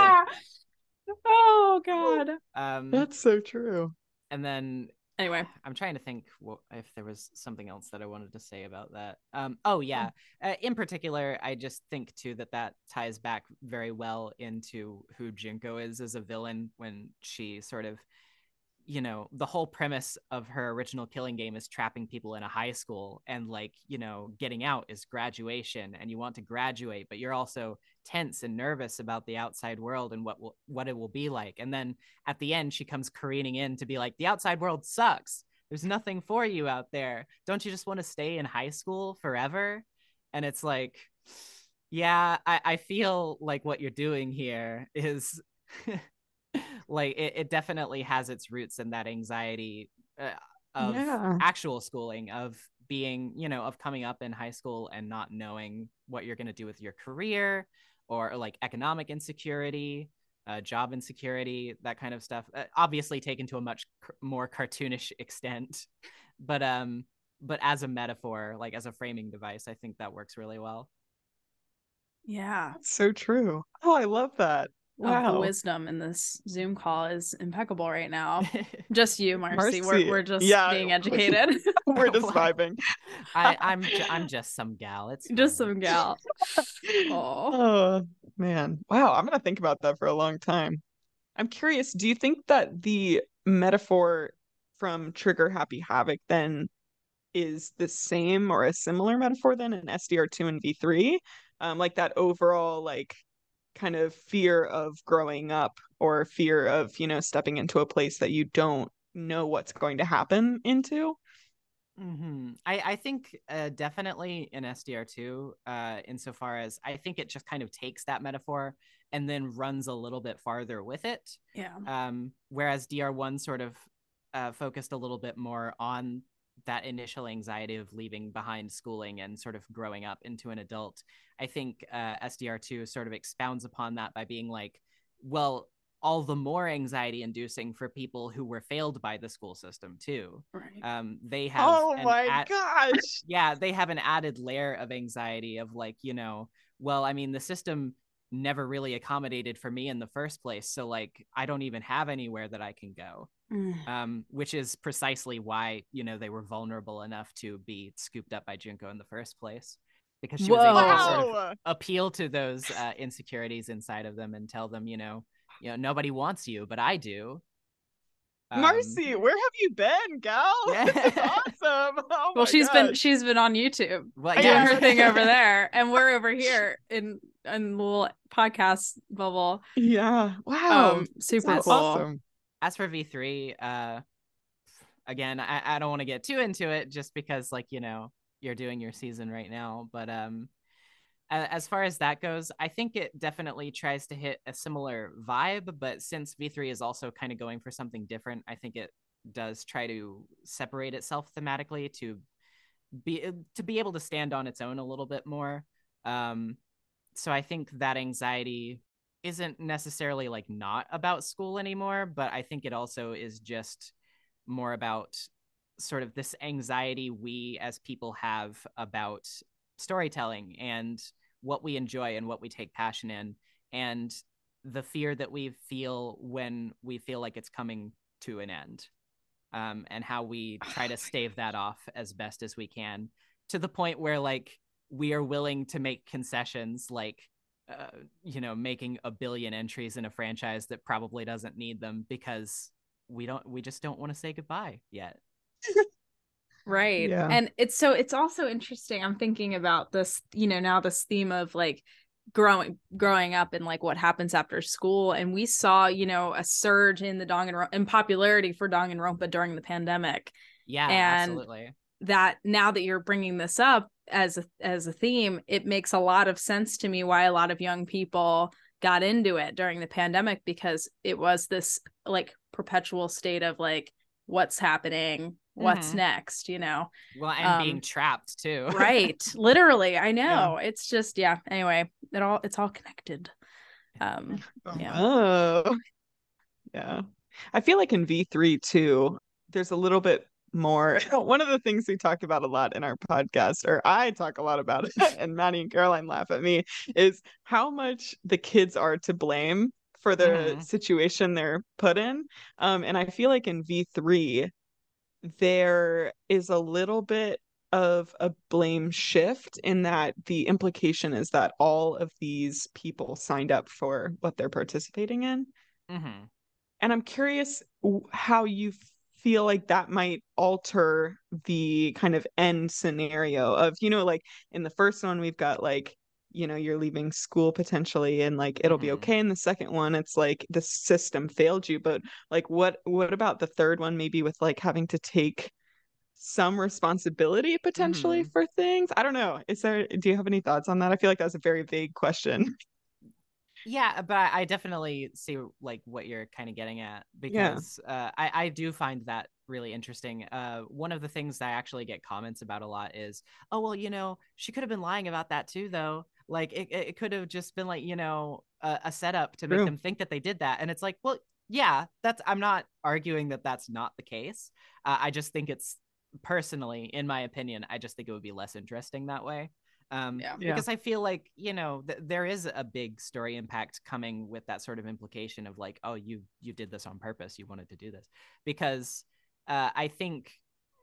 Oh God. Um, That's so true. and then Anyway. I'm trying to think what, if there was something else that I wanted to say about that. Um, oh yeah, uh, in particular, I just think too that that ties back very well into who Junko is as a villain, when she sort of, you know, the whole premise of her original Killing Game is trapping people in a high school, and like, you know, getting out is graduation, and you want to graduate, but you're also tense and nervous about the outside world and what will what it will be like. And then at the end she comes careening in to be like, the outside world sucks, there's nothing for you out there, don't you just want to stay in high school forever? And it's like, yeah, I, I feel like what you're doing here is like it, it definitely has its roots in that anxiety uh, of Yeah. actual schooling, of being, you know, of coming up in high school and not knowing what you're going to do with your career, or, or like economic insecurity, uh, job insecurity, that kind of stuff, uh, obviously taken to a much c- more cartoonish extent, but um but as a metaphor, like as a framing device, I think that works really well. Yeah. That's so true. Oh, I love that. Oh, the Wow. wisdom in this Zoom call is impeccable right now. Just you, Marcy. Marcy, We're we're just yeah. being educated. We're just Well, vibing. I, I'm ju- I'm just some gal. It's Just fine. some gal. Oh. Oh man. Wow, I'm gonna think about that for a long time. I'm curious, do you think that the metaphor from Trigger Happy Havoc then is the same or a similar metaphor then in S D R two and V three? Um, like that overall like kind of fear of growing up, or fear of, you know, stepping into a place that you don't know what's going to happen into? Mm-hmm. I, I think uh, definitely in S D R two, uh, insofar as I think it just kind of takes that metaphor and then runs a little bit farther with it. Yeah. Um, whereas D R one sort of uh, focused a little bit more on that initial anxiety of leaving behind schooling and sort of growing up into an adult. I think uh, S D R two sort of expounds upon that by being like, well, all the more anxiety inducing for people who were failed by the school system too. Right. Um, they have Oh an my ad- gosh. yeah, they have an added layer of anxiety of like, you know, well, I mean, the system never really accommodated for me in the first place, so like I don't even have anywhere that I can go. Mm. Um, which is precisely why, you know, they were vulnerable enough to be scooped up by Junko in the first place, because she was able Whoa. to sort of Wow. appeal to those uh, insecurities inside of them and tell them, you know, you know, nobody wants you, but I do. Um, Marcy, where have you been, gal? Yeah. This is awesome. Oh Well, my she's gosh. been she's been on YouTube well, doing yeah. her thing over there, and we're over here in in the little podcast bubble. Yeah. Wow. Um, super That's cool. awesome. As for V three, uh, again, I, I don't want to get too into it just because, like, you know, you're doing your season right now. But um, as far as that goes, I think it definitely tries to hit a similar vibe. But since V three is also kind of going for something different, I think it does try to separate itself thematically to be to be able to stand on its own a little bit more. Um, so I think that anxiety isn't necessarily like not about school anymore, but I think it also is just more about sort of this anxiety we as people have about storytelling and what we enjoy and what we take passion in, and the fear that we feel when we feel like it's coming to an end, um, and how we try to stave that off as best as we can, to the point where like we are willing to make concessions, like uh, you know, making a billion entries in a franchise that probably doesn't need them because we don't we just don't want to say goodbye yet. Right. Yeah. And it's so it's also interesting. I'm thinking about this, you know, now this theme of like growing growing up and like what happens after school. And we saw, you know, a surge in the Danganronpa in popularity for Danganronpa during the pandemic. Yeah, and absolutely. That now that you're bringing this up as a, as a theme, it makes a lot of sense to me why a lot of young people got into it during the pandemic, because it was this like perpetual state of like, what's happening? What's mm-hmm. next, you know? Well, and um, being trapped too. Right. Literally. I know. Yeah. It's just, yeah. Anyway, it all, it's all connected. Um, yeah. Oh, yeah. I feel like in V three too, there's a little bit more. One of the things we talk about a lot in our podcast, or I talk a lot about it, and Maddie and Caroline laugh at me, is how much the kids are to blame for the mm-hmm. situation they're put in. Um, and I feel like in V three, there is a little bit of a blame shift in that the implication is that all of these people signed up for what they're participating in. Mm-hmm. And I'm curious how you feel like that might alter the kind of end scenario of, you know, like in the first one, we've got like, you know, you're leaving school potentially and like it'll mm-hmm. be okay. In the second one, it's like the system failed you. But like what what about the third one, maybe with like having to take some responsibility potentially mm-hmm. for things? I don't know. Is there do you have any thoughts on that? I feel like that's a very vague question. Yeah, but I definitely see like what you're kind of getting at, because yeah. uh, I, I do find that really interesting. Uh, one of the things that I actually get comments about a lot is, oh, well, you know, she could have been lying about that too, though. Like it, it could have just been like, you know, a, a setup to make True. them think that they did that. And it's like, well, yeah, that's I'm not arguing that that's not the case. Uh, I just think it's personally, in my opinion, I just think it would be less interesting that way. Um, yeah. Because I feel like, you know, th- there is a big story impact coming with that sort of implication of like, oh, you you did this on purpose. You wanted to do this. Because uh, I think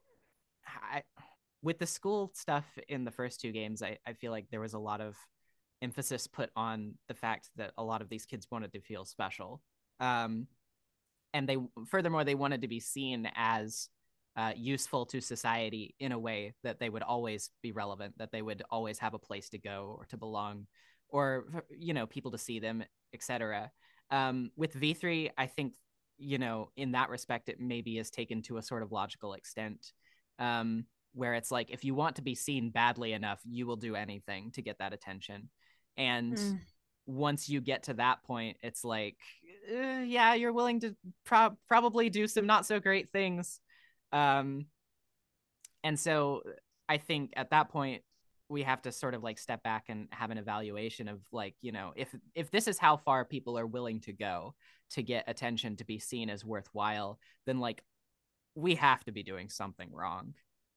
I, with the school stuff in the first two games, I, I feel like there was a lot of emphasis put on the fact that a lot of these kids wanted to feel special. Um, and they furthermore, they wanted to be seen as Uh, useful to society in a way that they would always be relevant, that they would always have a place to go or to belong, or, you know, people to see them, et cetera. Um, with V three, I think, you know, in that respect, it maybe is taken to a sort of logical extent, um, where it's like, if you want to be seen badly enough, you will do anything to get that attention. And mm. once you get to that point, it's like, uh, yeah, you're willing to pro- probably do some not so great things. Um, and so I think at that point we have to sort of like step back and have an evaluation of like, you know, if, if this is how far people are willing to go to get attention, to be seen as worthwhile, then like we have to be doing something wrong.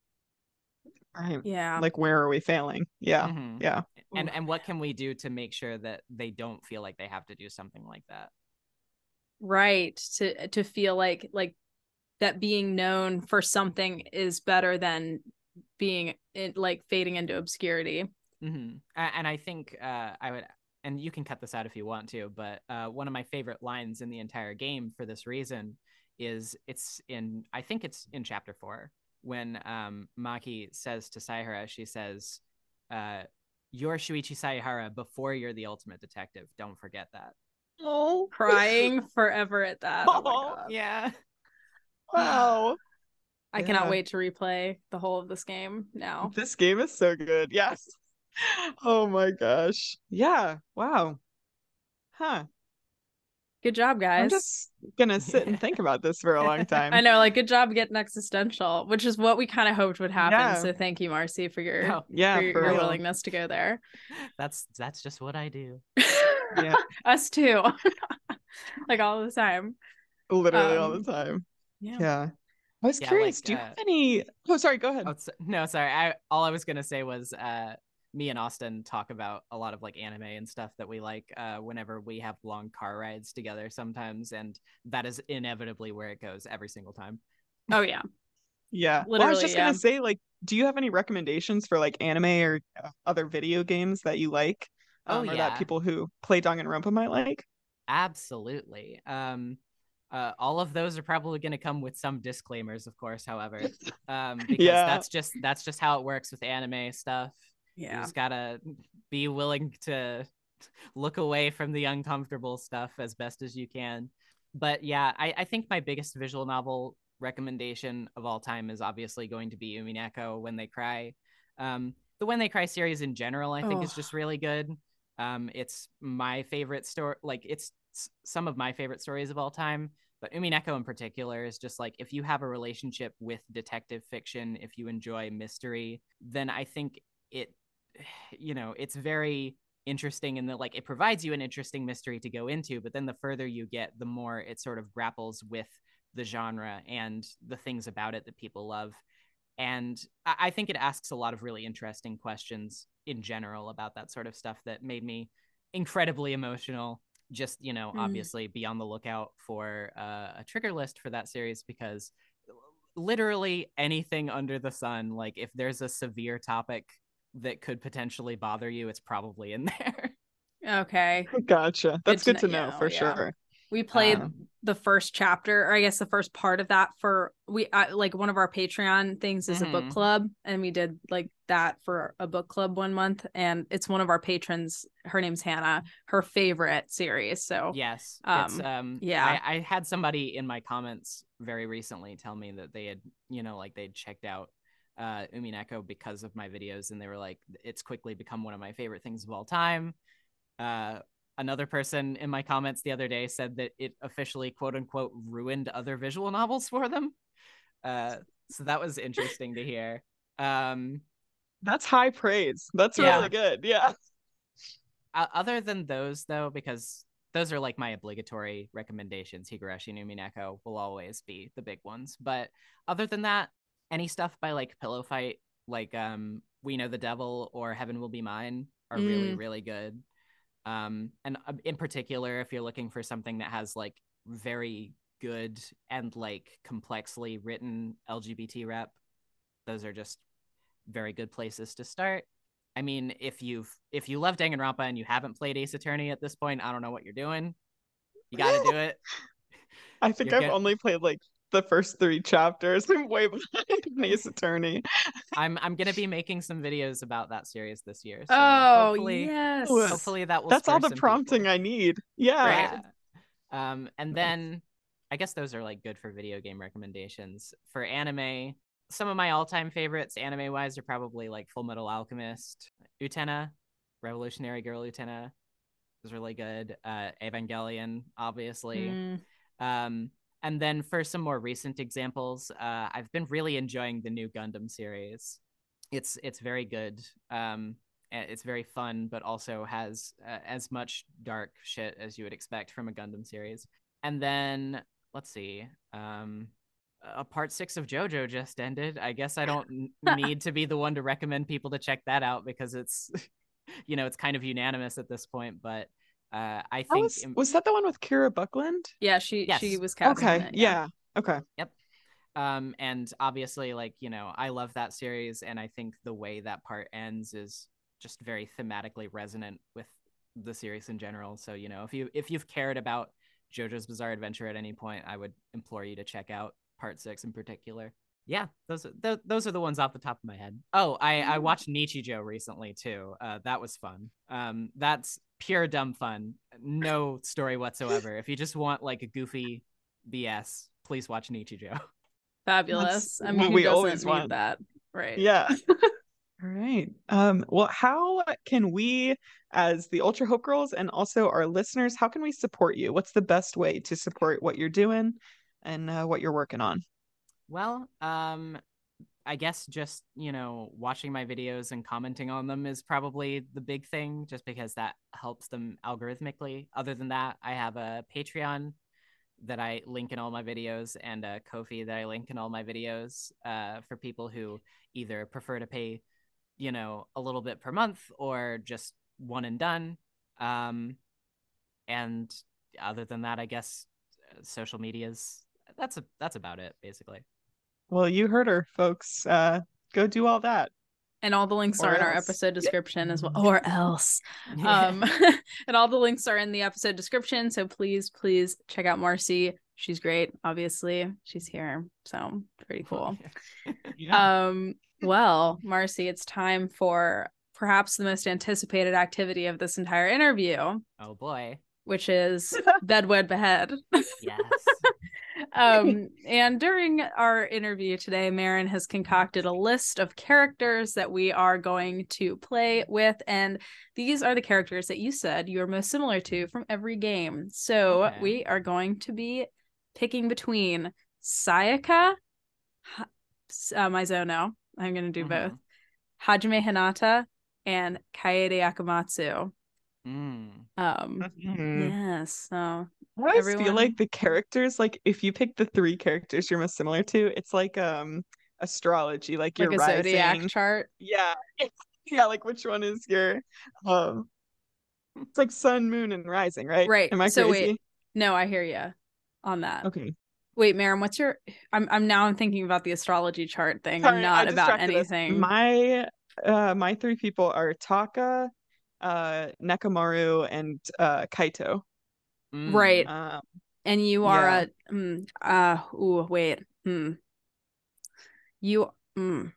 Right. Yeah. Like, where are we failing? Yeah. Mm-hmm. Yeah. And, and what can we do to make sure that they don't feel like they have to do something like that? Right. To, to feel like, like, that being known for something is better than being it, like fading into obscurity. Mm-hmm. And I think uh, I would, and you can cut this out if you want to, but uh, one of my favorite lines in the entire game for this reason is it's in, I think it's in chapter four, when um, Maki says to Saihara, she says, uh, you're Shuichi Saihara before you're the ultimate detective. Don't forget that. Oh, crying forever at that. Oh, my God. Yeah. Wow. I yeah. cannot wait to replay the whole of this game now. This game is so good. Yes. Oh my gosh. Yeah. Wow. Huh. Good job, guys. I'm just gonna sit and think about this for a long time. I know, like, good job getting existential, which is what we kind of hoped would happen. Yeah. So thank you, Marcy, for your Oh, yeah, for your, for your real. willingness to go there. That's that's just what I do. Yeah, Us too. Like all the time. literally all Um, the time. Yeah. Yeah. I was Yeah, curious, like, do you uh, have any oh sorry, go ahead. Oh, so, no, sorry. I all I was gonna say was uh me and Austin talk about a lot of like anime and stuff that we like uh whenever we have long car rides together sometimes, and that is inevitably where it goes every single time. Oh yeah. Yeah. Well, I Literally, was just yeah. gonna say, like, do you have any recommendations for like anime or uh, other video games that you like? Oh, Um, or yeah. that people who play Danganronpa might like? Absolutely. Um uh, all of those are probably going to come with some disclaimers, of course, however, um, because Yeah. that's just that's just how it works with anime stuff. You Yeah. just gotta be willing to look away from the uncomfortable stuff as best as you can. But yeah, I, I think my biggest visual novel recommendation of all time is obviously going to be Umineko When They Cry. Um, the When They Cry series in general, I think, Oh. is just really good. Um, it's my favorite story. Like, it's s- some of my favorite stories of all time. But Umineko in particular is just like, if you have a relationship with detective fiction, if you enjoy mystery, then I think it, you know, it's very interesting in that, like, it provides you an interesting mystery to go into, but then the further you get, the more it sort of grapples with the genre and the things about it that people love. And I, I think it asks a lot of really interesting questions in general about that sort of stuff that made me incredibly emotional. Just, you know, Mm. obviously be on the lookout for uh, a trigger list for that series, because literally anything under the sun, like if there's a severe topic that could potentially bother you, it's probably in there. Okay. Gotcha. That's to good to kn- know yeah, for yeah. sure. We played Um, the first chapter, or I guess the first part of that for we uh, like one of our Patreon things is a book Mhm. club, and we did like that for a book club one month, and it's one of our patrons. Her name's Hannah. Her favorite series. So Yes, um, it's um yeah. I, I had somebody in my comments very recently tell me that they had, you know, like they'd checked out uh Umineko because of my videos, and they were like, it's quickly become one of my favorite things of all time. Uh another person in my comments the other day said that it officially, quote unquote, ruined other visual novels for them. Uh so that was interesting to hear. Um That's high praise. That's Yeah. really good. Yeah. Uh, other than those, though, because those are like my obligatory recommendations, Higurashi and Umineko will always be the big ones. But other than that, any stuff by like Pillow Fight, like um, We Know the Devil or Heaven Will Be Mine, are really, Mm. really good. Um, and uh, in particular, if you're looking for something that has like very good and like complexly written L G B T rep, those are just very good places to start. I mean, if you've if you love Danganronpa and you haven't played Ace Attorney at this point, I don't know what you're doing. You got to do it. I think You're I've get- only played like the first three chapters. I'm way behind Ace Attorney. I'm I'm gonna be making some videos about that series this year. So Oh hopefully, yes. Oh, hopefully that will. That's all spur the some prompting people. I need. Yeah. Yeah. Um, and then I guess those are like good for video game recommendations. For anime, some of my all-time favorites anime wise are probably like Full Metal Alchemist, Utena, Revolutionary Girl Utena is really good. Uh, Evangelion, obviously. Mm. Um, and then for some more recent examples, uh, I've been really enjoying the new Gundam series. It's it's very good. Um, it's very fun, but also has uh, as much dark shit as you would expect from a Gundam series. And then let's see, um, a part six of JoJo just ended. I guess I don't n- need to be the one to recommend people to check that out, because it's, you know, it's kind of unanimous at this point. But uh, I That think was, in- was that the one with Kira Buckland? Yeah, she Yes. she was cast. Okay. in it, yeah. Okay. Um, and obviously, like, you know, I love that series, and I think the way that part ends is just very thematically resonant with the series in general. So, you know, if you if you've cared about JoJo's Bizarre Adventure at any point, I would implore you to check out part six in particular. Yeah, those are th- those are the ones off the top of my head. Oh, I I watched Nichijou recently too. Uh, that was fun. Um, that's pure dumb fun. No story whatsoever. If you just want like a goofy B S, please watch Nichijou. Fabulous. That's I mean, what who we doesn't always need want. that? Right. Yeah. All right. Um, well, how can we, as the Ultra Hope Girls and also our listeners, how can we support you? What's the best way to support what you're doing and uh, what you're working on? Well, um, I guess just, you know, watching my videos and commenting on them is probably the big thing, just because that helps them algorithmically. Other than that, I have a Patreon that I link in all my videos and a Ko-fi that I link in all my videos uh, for people who either prefer to pay, you know, a little bit per month or just one and done. Um, and other than that, I guess uh, social medias, that's a, that's about it, basically. Well, you heard her, folks. Uh, go do all that. And all the links Or are in our else. episode description as well. Or else. Um, and all the links are in the episode description. So please, please check out Marcy. She's great. Obviously, she's here. So pretty cool. Yeah. Um, well, Marcy, it's time for perhaps the most anticipated activity of this entire interview, Oh boy. which is Bedwed Behead. Yes. Um, and during our interview today, Marin has concocted a list of characters that we are going to play with, and these are the characters that you said you are most similar to from every game. So Okay. we are going to be picking between Sayaka, Ha- uh, Mizono, I'm going to do Mhm. both, Hajime Hinata, and Kaede Akamatsu. Mm. Um, Mhm. yes, so I always everyone- feel like the characters, like if you pick the three characters you're most similar to, it's like um astrology, like like your a rising. zodiac chart. Yeah. Yeah, like which one is your um it's like sun, moon, and rising, right? Right. Am I So crazy? wait, no, I hear you on that. Okay. Wait, Marin, what's your? I'm I'm now I'm thinking about the astrology chart thing. Sorry, I'm I not about distracted us. anything. My uh my three people are Taka, uh Nekomaru, and uh Kaito. Mm. Right. Um And you are yeah. a mm, uh ooh wait hmm you mm,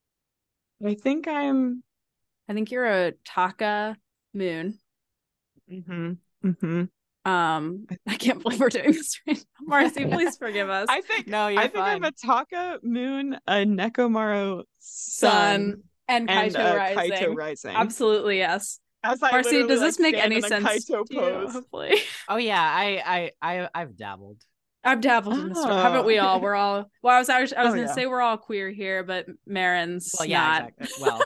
I think I'm I think you're a Taka Moon. mm-hmm, mm-hmm. Um, I can't believe we're doing this right now. Marcy, please forgive us. I think No, you're I think I'm fine. a Taka, Moon, a Nekomaru, Sun Sun, and and Kaito a Rising. Kaito Rising. Absolutely, yes. As I Marcy, literally, does this like, make stand any in a sense Kaito to you? pose. Hopefully. Oh yeah, I I I I've dabbled. I've dabbled in the story. Oh. Haven't we all? We're all. Well, I was I was, I was Oh, gonna yeah. say we're all queer here, but Marin's Well, yeah, not. exactly. Well,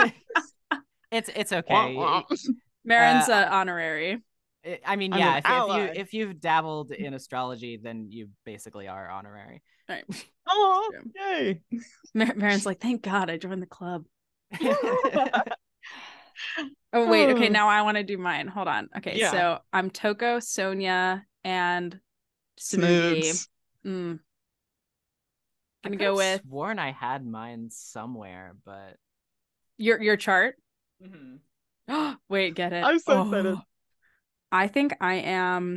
it's it's okay. Wah, wah. Marin's Uh, uh, honorary. I- I mean, I'm yeah, an if, if you ally. if you've dabbled in astrology, then you basically are honorary. Right. Oh, Yeah. yay! Mar- Marin's like, thank God I joined the club. Oh wait, okay, Oh. now I want to do mine. Hold on. Okay, Yeah. so I'm Toko, Sonia, and Tsurugi. Smoogs. Mm. I Gonna could go have with sworn I had mine somewhere, but your your chart. Mm-hmm. Wait, get it. I'm so excited. Oh. I think I am.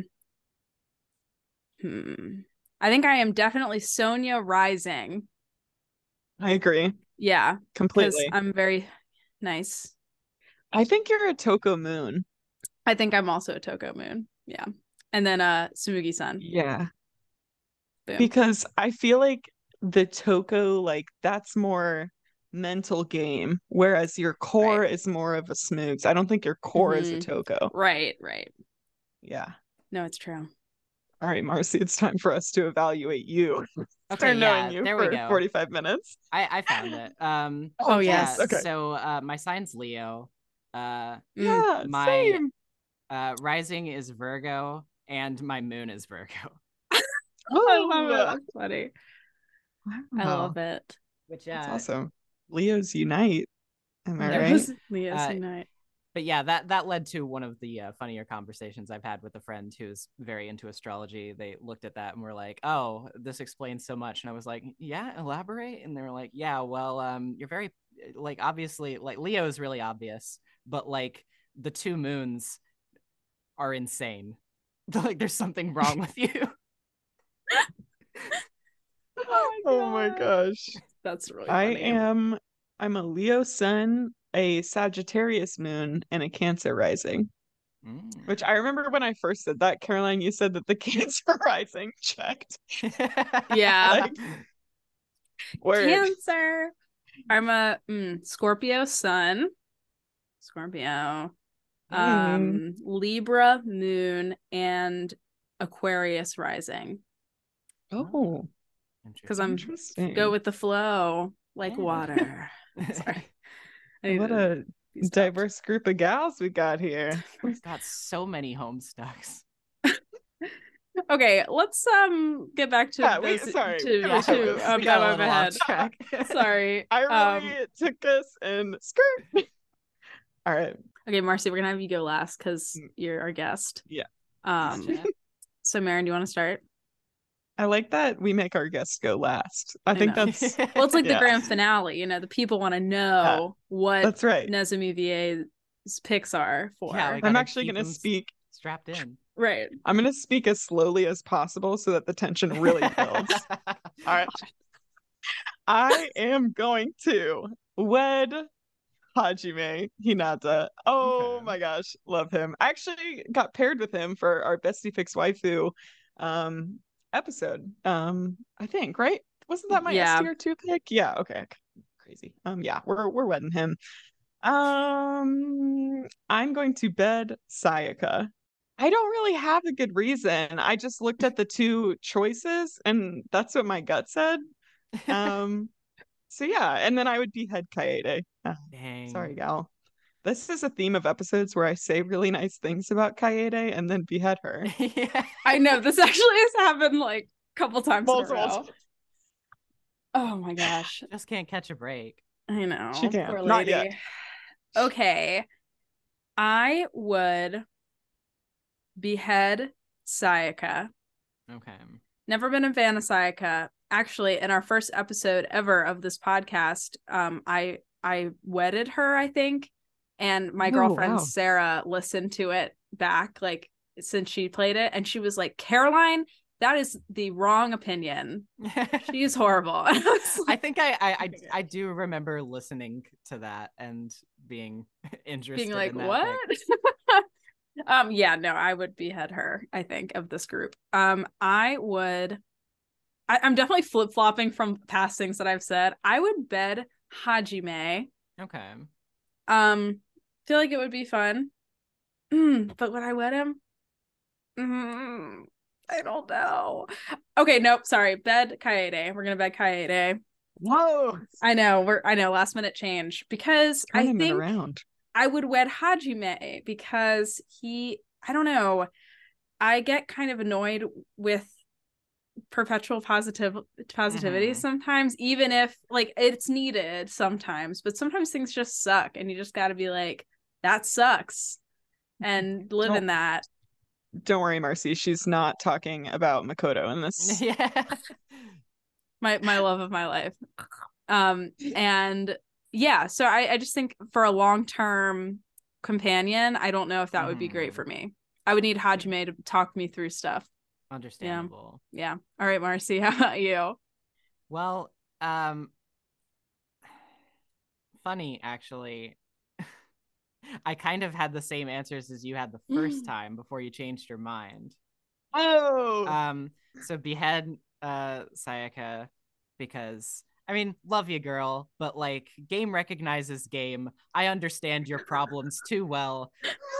Hmm. I think I am definitely Sonia Rising. I agree Yeah, because completely. I'm very nice. I think you're a Toko Moon. I think I'm also a Toko Moon. Yeah, and then uh, Tsumugi-san. Yeah, Boom. because I feel like the Toko, like that's more mental game, whereas your core Right. is more of a Smoogs. I don't think your core is a Mhm. Toko. Right, right. Yeah. No, it's true. All right, Marcy, it's time for us to evaluate you. Okay, Start knowing yeah, you there for we go. forty-five minutes. I I found it. Um, Oh, yeah, yes. Okay. So uh, my sign's Leo. Uh, Mm. Yeah, my same. uh, rising is Virgo, and my moon is Virgo. I love it. That's funny. I Wow. love it. Which That's uh, awesome. Leos unite. Am I right? Leo's, Leo's Uh, unite. but yeah, that that led to one of the uh, funnier conversations I've had with a friend who's very into astrology. They looked at that and were like, "Oh, this explains so much." And I was like, "Yeah, elaborate." And they were like, "Yeah, well, um, you're very like obviously like Leo is really obvious, but like the two moons are insane. Like there's something wrong with you." Oh my gosh. That's really I funny. am I'm a Leo sun, a Sagittarius moon, and a Cancer rising. Mm. Which I remember when I first said that, Caroline, you said that the Cancer rising checked. Yeah. Like, word. Cancer. I'm a mm, Scorpio sun. Scorpio. Mm. Um, Libra moon and Aquarius rising. Oh, Because I'm interesting. go with the flow like Yeah. water. Sorry. I need What to a be stopped. diverse group of gals we got here. We've got so many Homestucks. Okay, let's um get back to Yeah, we- those sorry, to, we to really- uh, we got a Baba little off Ahead. track. Sorry. I Um, really took us and skirt. All right. okay, Marcy, we're gonna have you go last because Mm. you're our guest. Yeah. Um. So, Maren, do you want to start? I like that we make our guests go last. I, I think know. that's Well, it's like the Yeah. grand finale. You know, the people want to know what that's right. Nezumi V A's picks are for. Yeah, we I'm gotta actually keep going to them speak. strapped in. Right. I'm going to speak as slowly as possible so that the tension really builds. All right. I am going to wed Hajime Hinata. Oh Okay. my gosh, love him. I actually got paired with him for our Bestie Fix Waifu um episode. Um, I think, right? Wasn't that my Yeah. S T R two pick? Yeah, okay. Crazy. Um, yeah, we're we're wedding him. Um, I'm going to bed Sayaka. I don't really have a good reason. I just looked at the two choices and that's what my gut said. Um, so yeah, and then I would behead Kaede. Uh, Dang. sorry, gal. This is a theme of episodes where I say really nice things about Kaede and then behead her. Yeah. I know this actually has happened like a couple times in a Multiple row. times. Oh my gosh. Just can't catch a break. I know. She can't. Poor Not lady. yet. Okay. I would behead Sayaka. Okay. Never been a fan of Sayaka. Actually, in our first episode ever of this podcast, um, I I wedded her, I think, and my Oh, girlfriend wow. Sarah listened to it back, like since she played it, and she was like, "Caroline, that is the wrong opinion. She's horrible." And I was I like, think I I, I Okay. I do remember listening to that and being interested being like, in that "What?" pick. um, yeah, no, I would behead her. I think of this group. Um, I would. I, I'm definitely flip flopping from past things that I've said. I would bed Hajime. Okay. Um, feel like it would be fun. Mm, but would I wed him? Mm, I don't know. Okay, nope. Sorry, bed Kaede. We're gonna bed Kaede. Whoa. I know. We're. I know. Last minute change because I Turning it think around. I would wed Hajime because he. I don't know. I get kind of annoyed with perpetual positive positivity Mhm. sometimes, even if like it's needed sometimes, but sometimes things just suck and you just got to be like, that sucks and live in Don't- that. Don't worry, Marcy. She's not talking about Makoto in this. Yeah. my my love of my life. Um and yeah, so I, I just think for a long-term companion, I don't know if that would be great Mhm. for me. I would need Hajime to talk me through stuff. Understandable. Yeah. All right, Marcy, how about you? Well, um funny actually. I kind of had the same answers as you had the first time before you changed your mind. Oh, Um so behead uh Sayaka because I mean, love you, girl, but like game recognizes game. I understand your problems too well.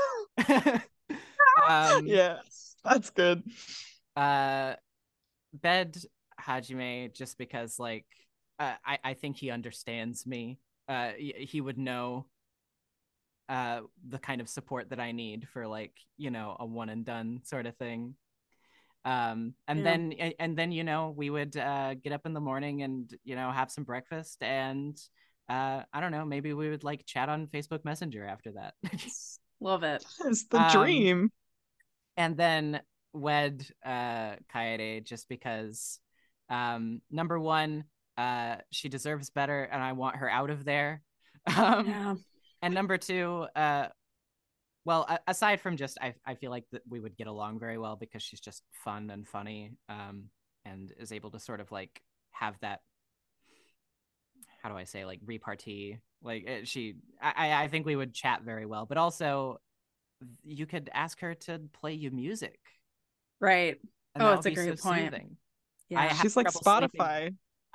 um yeah, that's good. uh bed Hajime just because like uh, I I think he understands me. Uh he, he would know uh the kind of support that I need for like, you know, a one and done sort of thing. Um and Yeah. then and, and then you know, we would uh get up in the morning and, you know, have some breakfast and uh I don't know, maybe we would like chat on Facebook Messenger after that. Love it. It's the Um, dream. and then wed uh Kaede just because um number one, uh she deserves better and I want her out of there. Um Yeah. and number two, uh well, a- aside from just I I feel like that we would get along very well because she's just fun and funny, um and is able to sort of like have that, how do I say, like repartee, like it, she I I think we would chat very well, but also you could ask her to play you music. Right. And Oh, that it's would a be great so point. soothing. Yeah. I have She's like trouble sleeping. Spotify.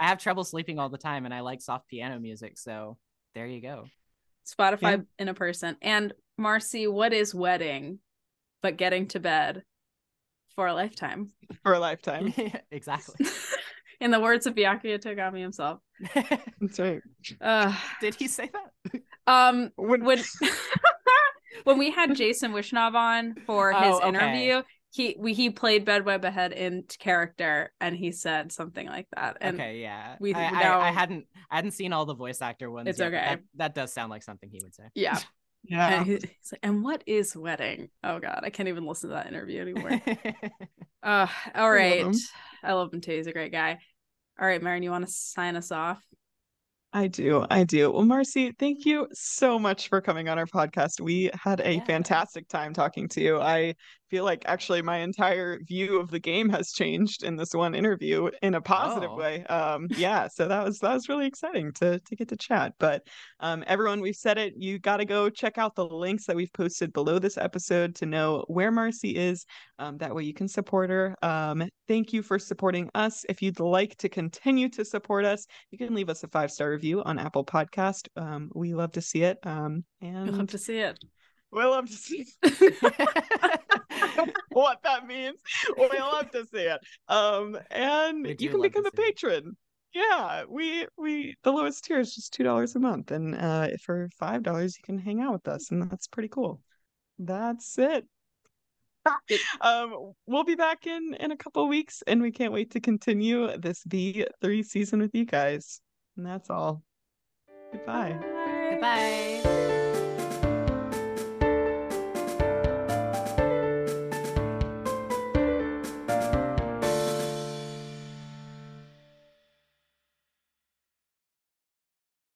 I have trouble sleeping all the time, and I like soft piano music. So there you go. Spotify Yeah. in a person. And Marcy, what is wedding but getting to bed for a lifetime? For a lifetime. Exactly. In the words of Byakuya Togami himself. That's right. Uh, Did he say that? um, When, when when we had Jason Wishnov on for his Oh, okay. interview, he we he played Bedweb Ahead in character, and he said something like that. And Okay, yeah. we- I, now- I, I hadn't I hadn't seen all the voice actor ones. It's yet, but okay. That, that does sound like something he would say. yeah, yeah. and he, he's like, and what is wedding? Oh God, I can't even listen to that interview anymore. Uh, all love right. him. I love him too. He's a great guy. All right, Marin, you want to sign us off? I do. I do. Well, Marcy, thank you so much for coming on our podcast. We had a Yeah. fantastic time talking to you. I feel like actually my entire view of the game has changed in this one interview in a positive Oh. way. Um, yeah, so that was that was really exciting to to get to chat. But um, everyone, we've said it. You got to go check out the links that we've posted below this episode to know where Marcy is. Um, that way you can support her. Um, thank you for supporting us. If you'd like to continue to support us, you can leave us a five-star review on Apple Podcast. Um, we love to see it. Um, I and love to see it. we love to see what that means. We love to see it. Um, and We do you can love become to a see it. patron. Yeah, we we the lowest tier is just two dollars a month, and uh, for five dollars you can hang out with us, and that's pretty cool. That's it. um, we'll be back in in a couple weeks, and we can't wait to continue this B three season with you guys. And that's all. Goodbye. Goodbye.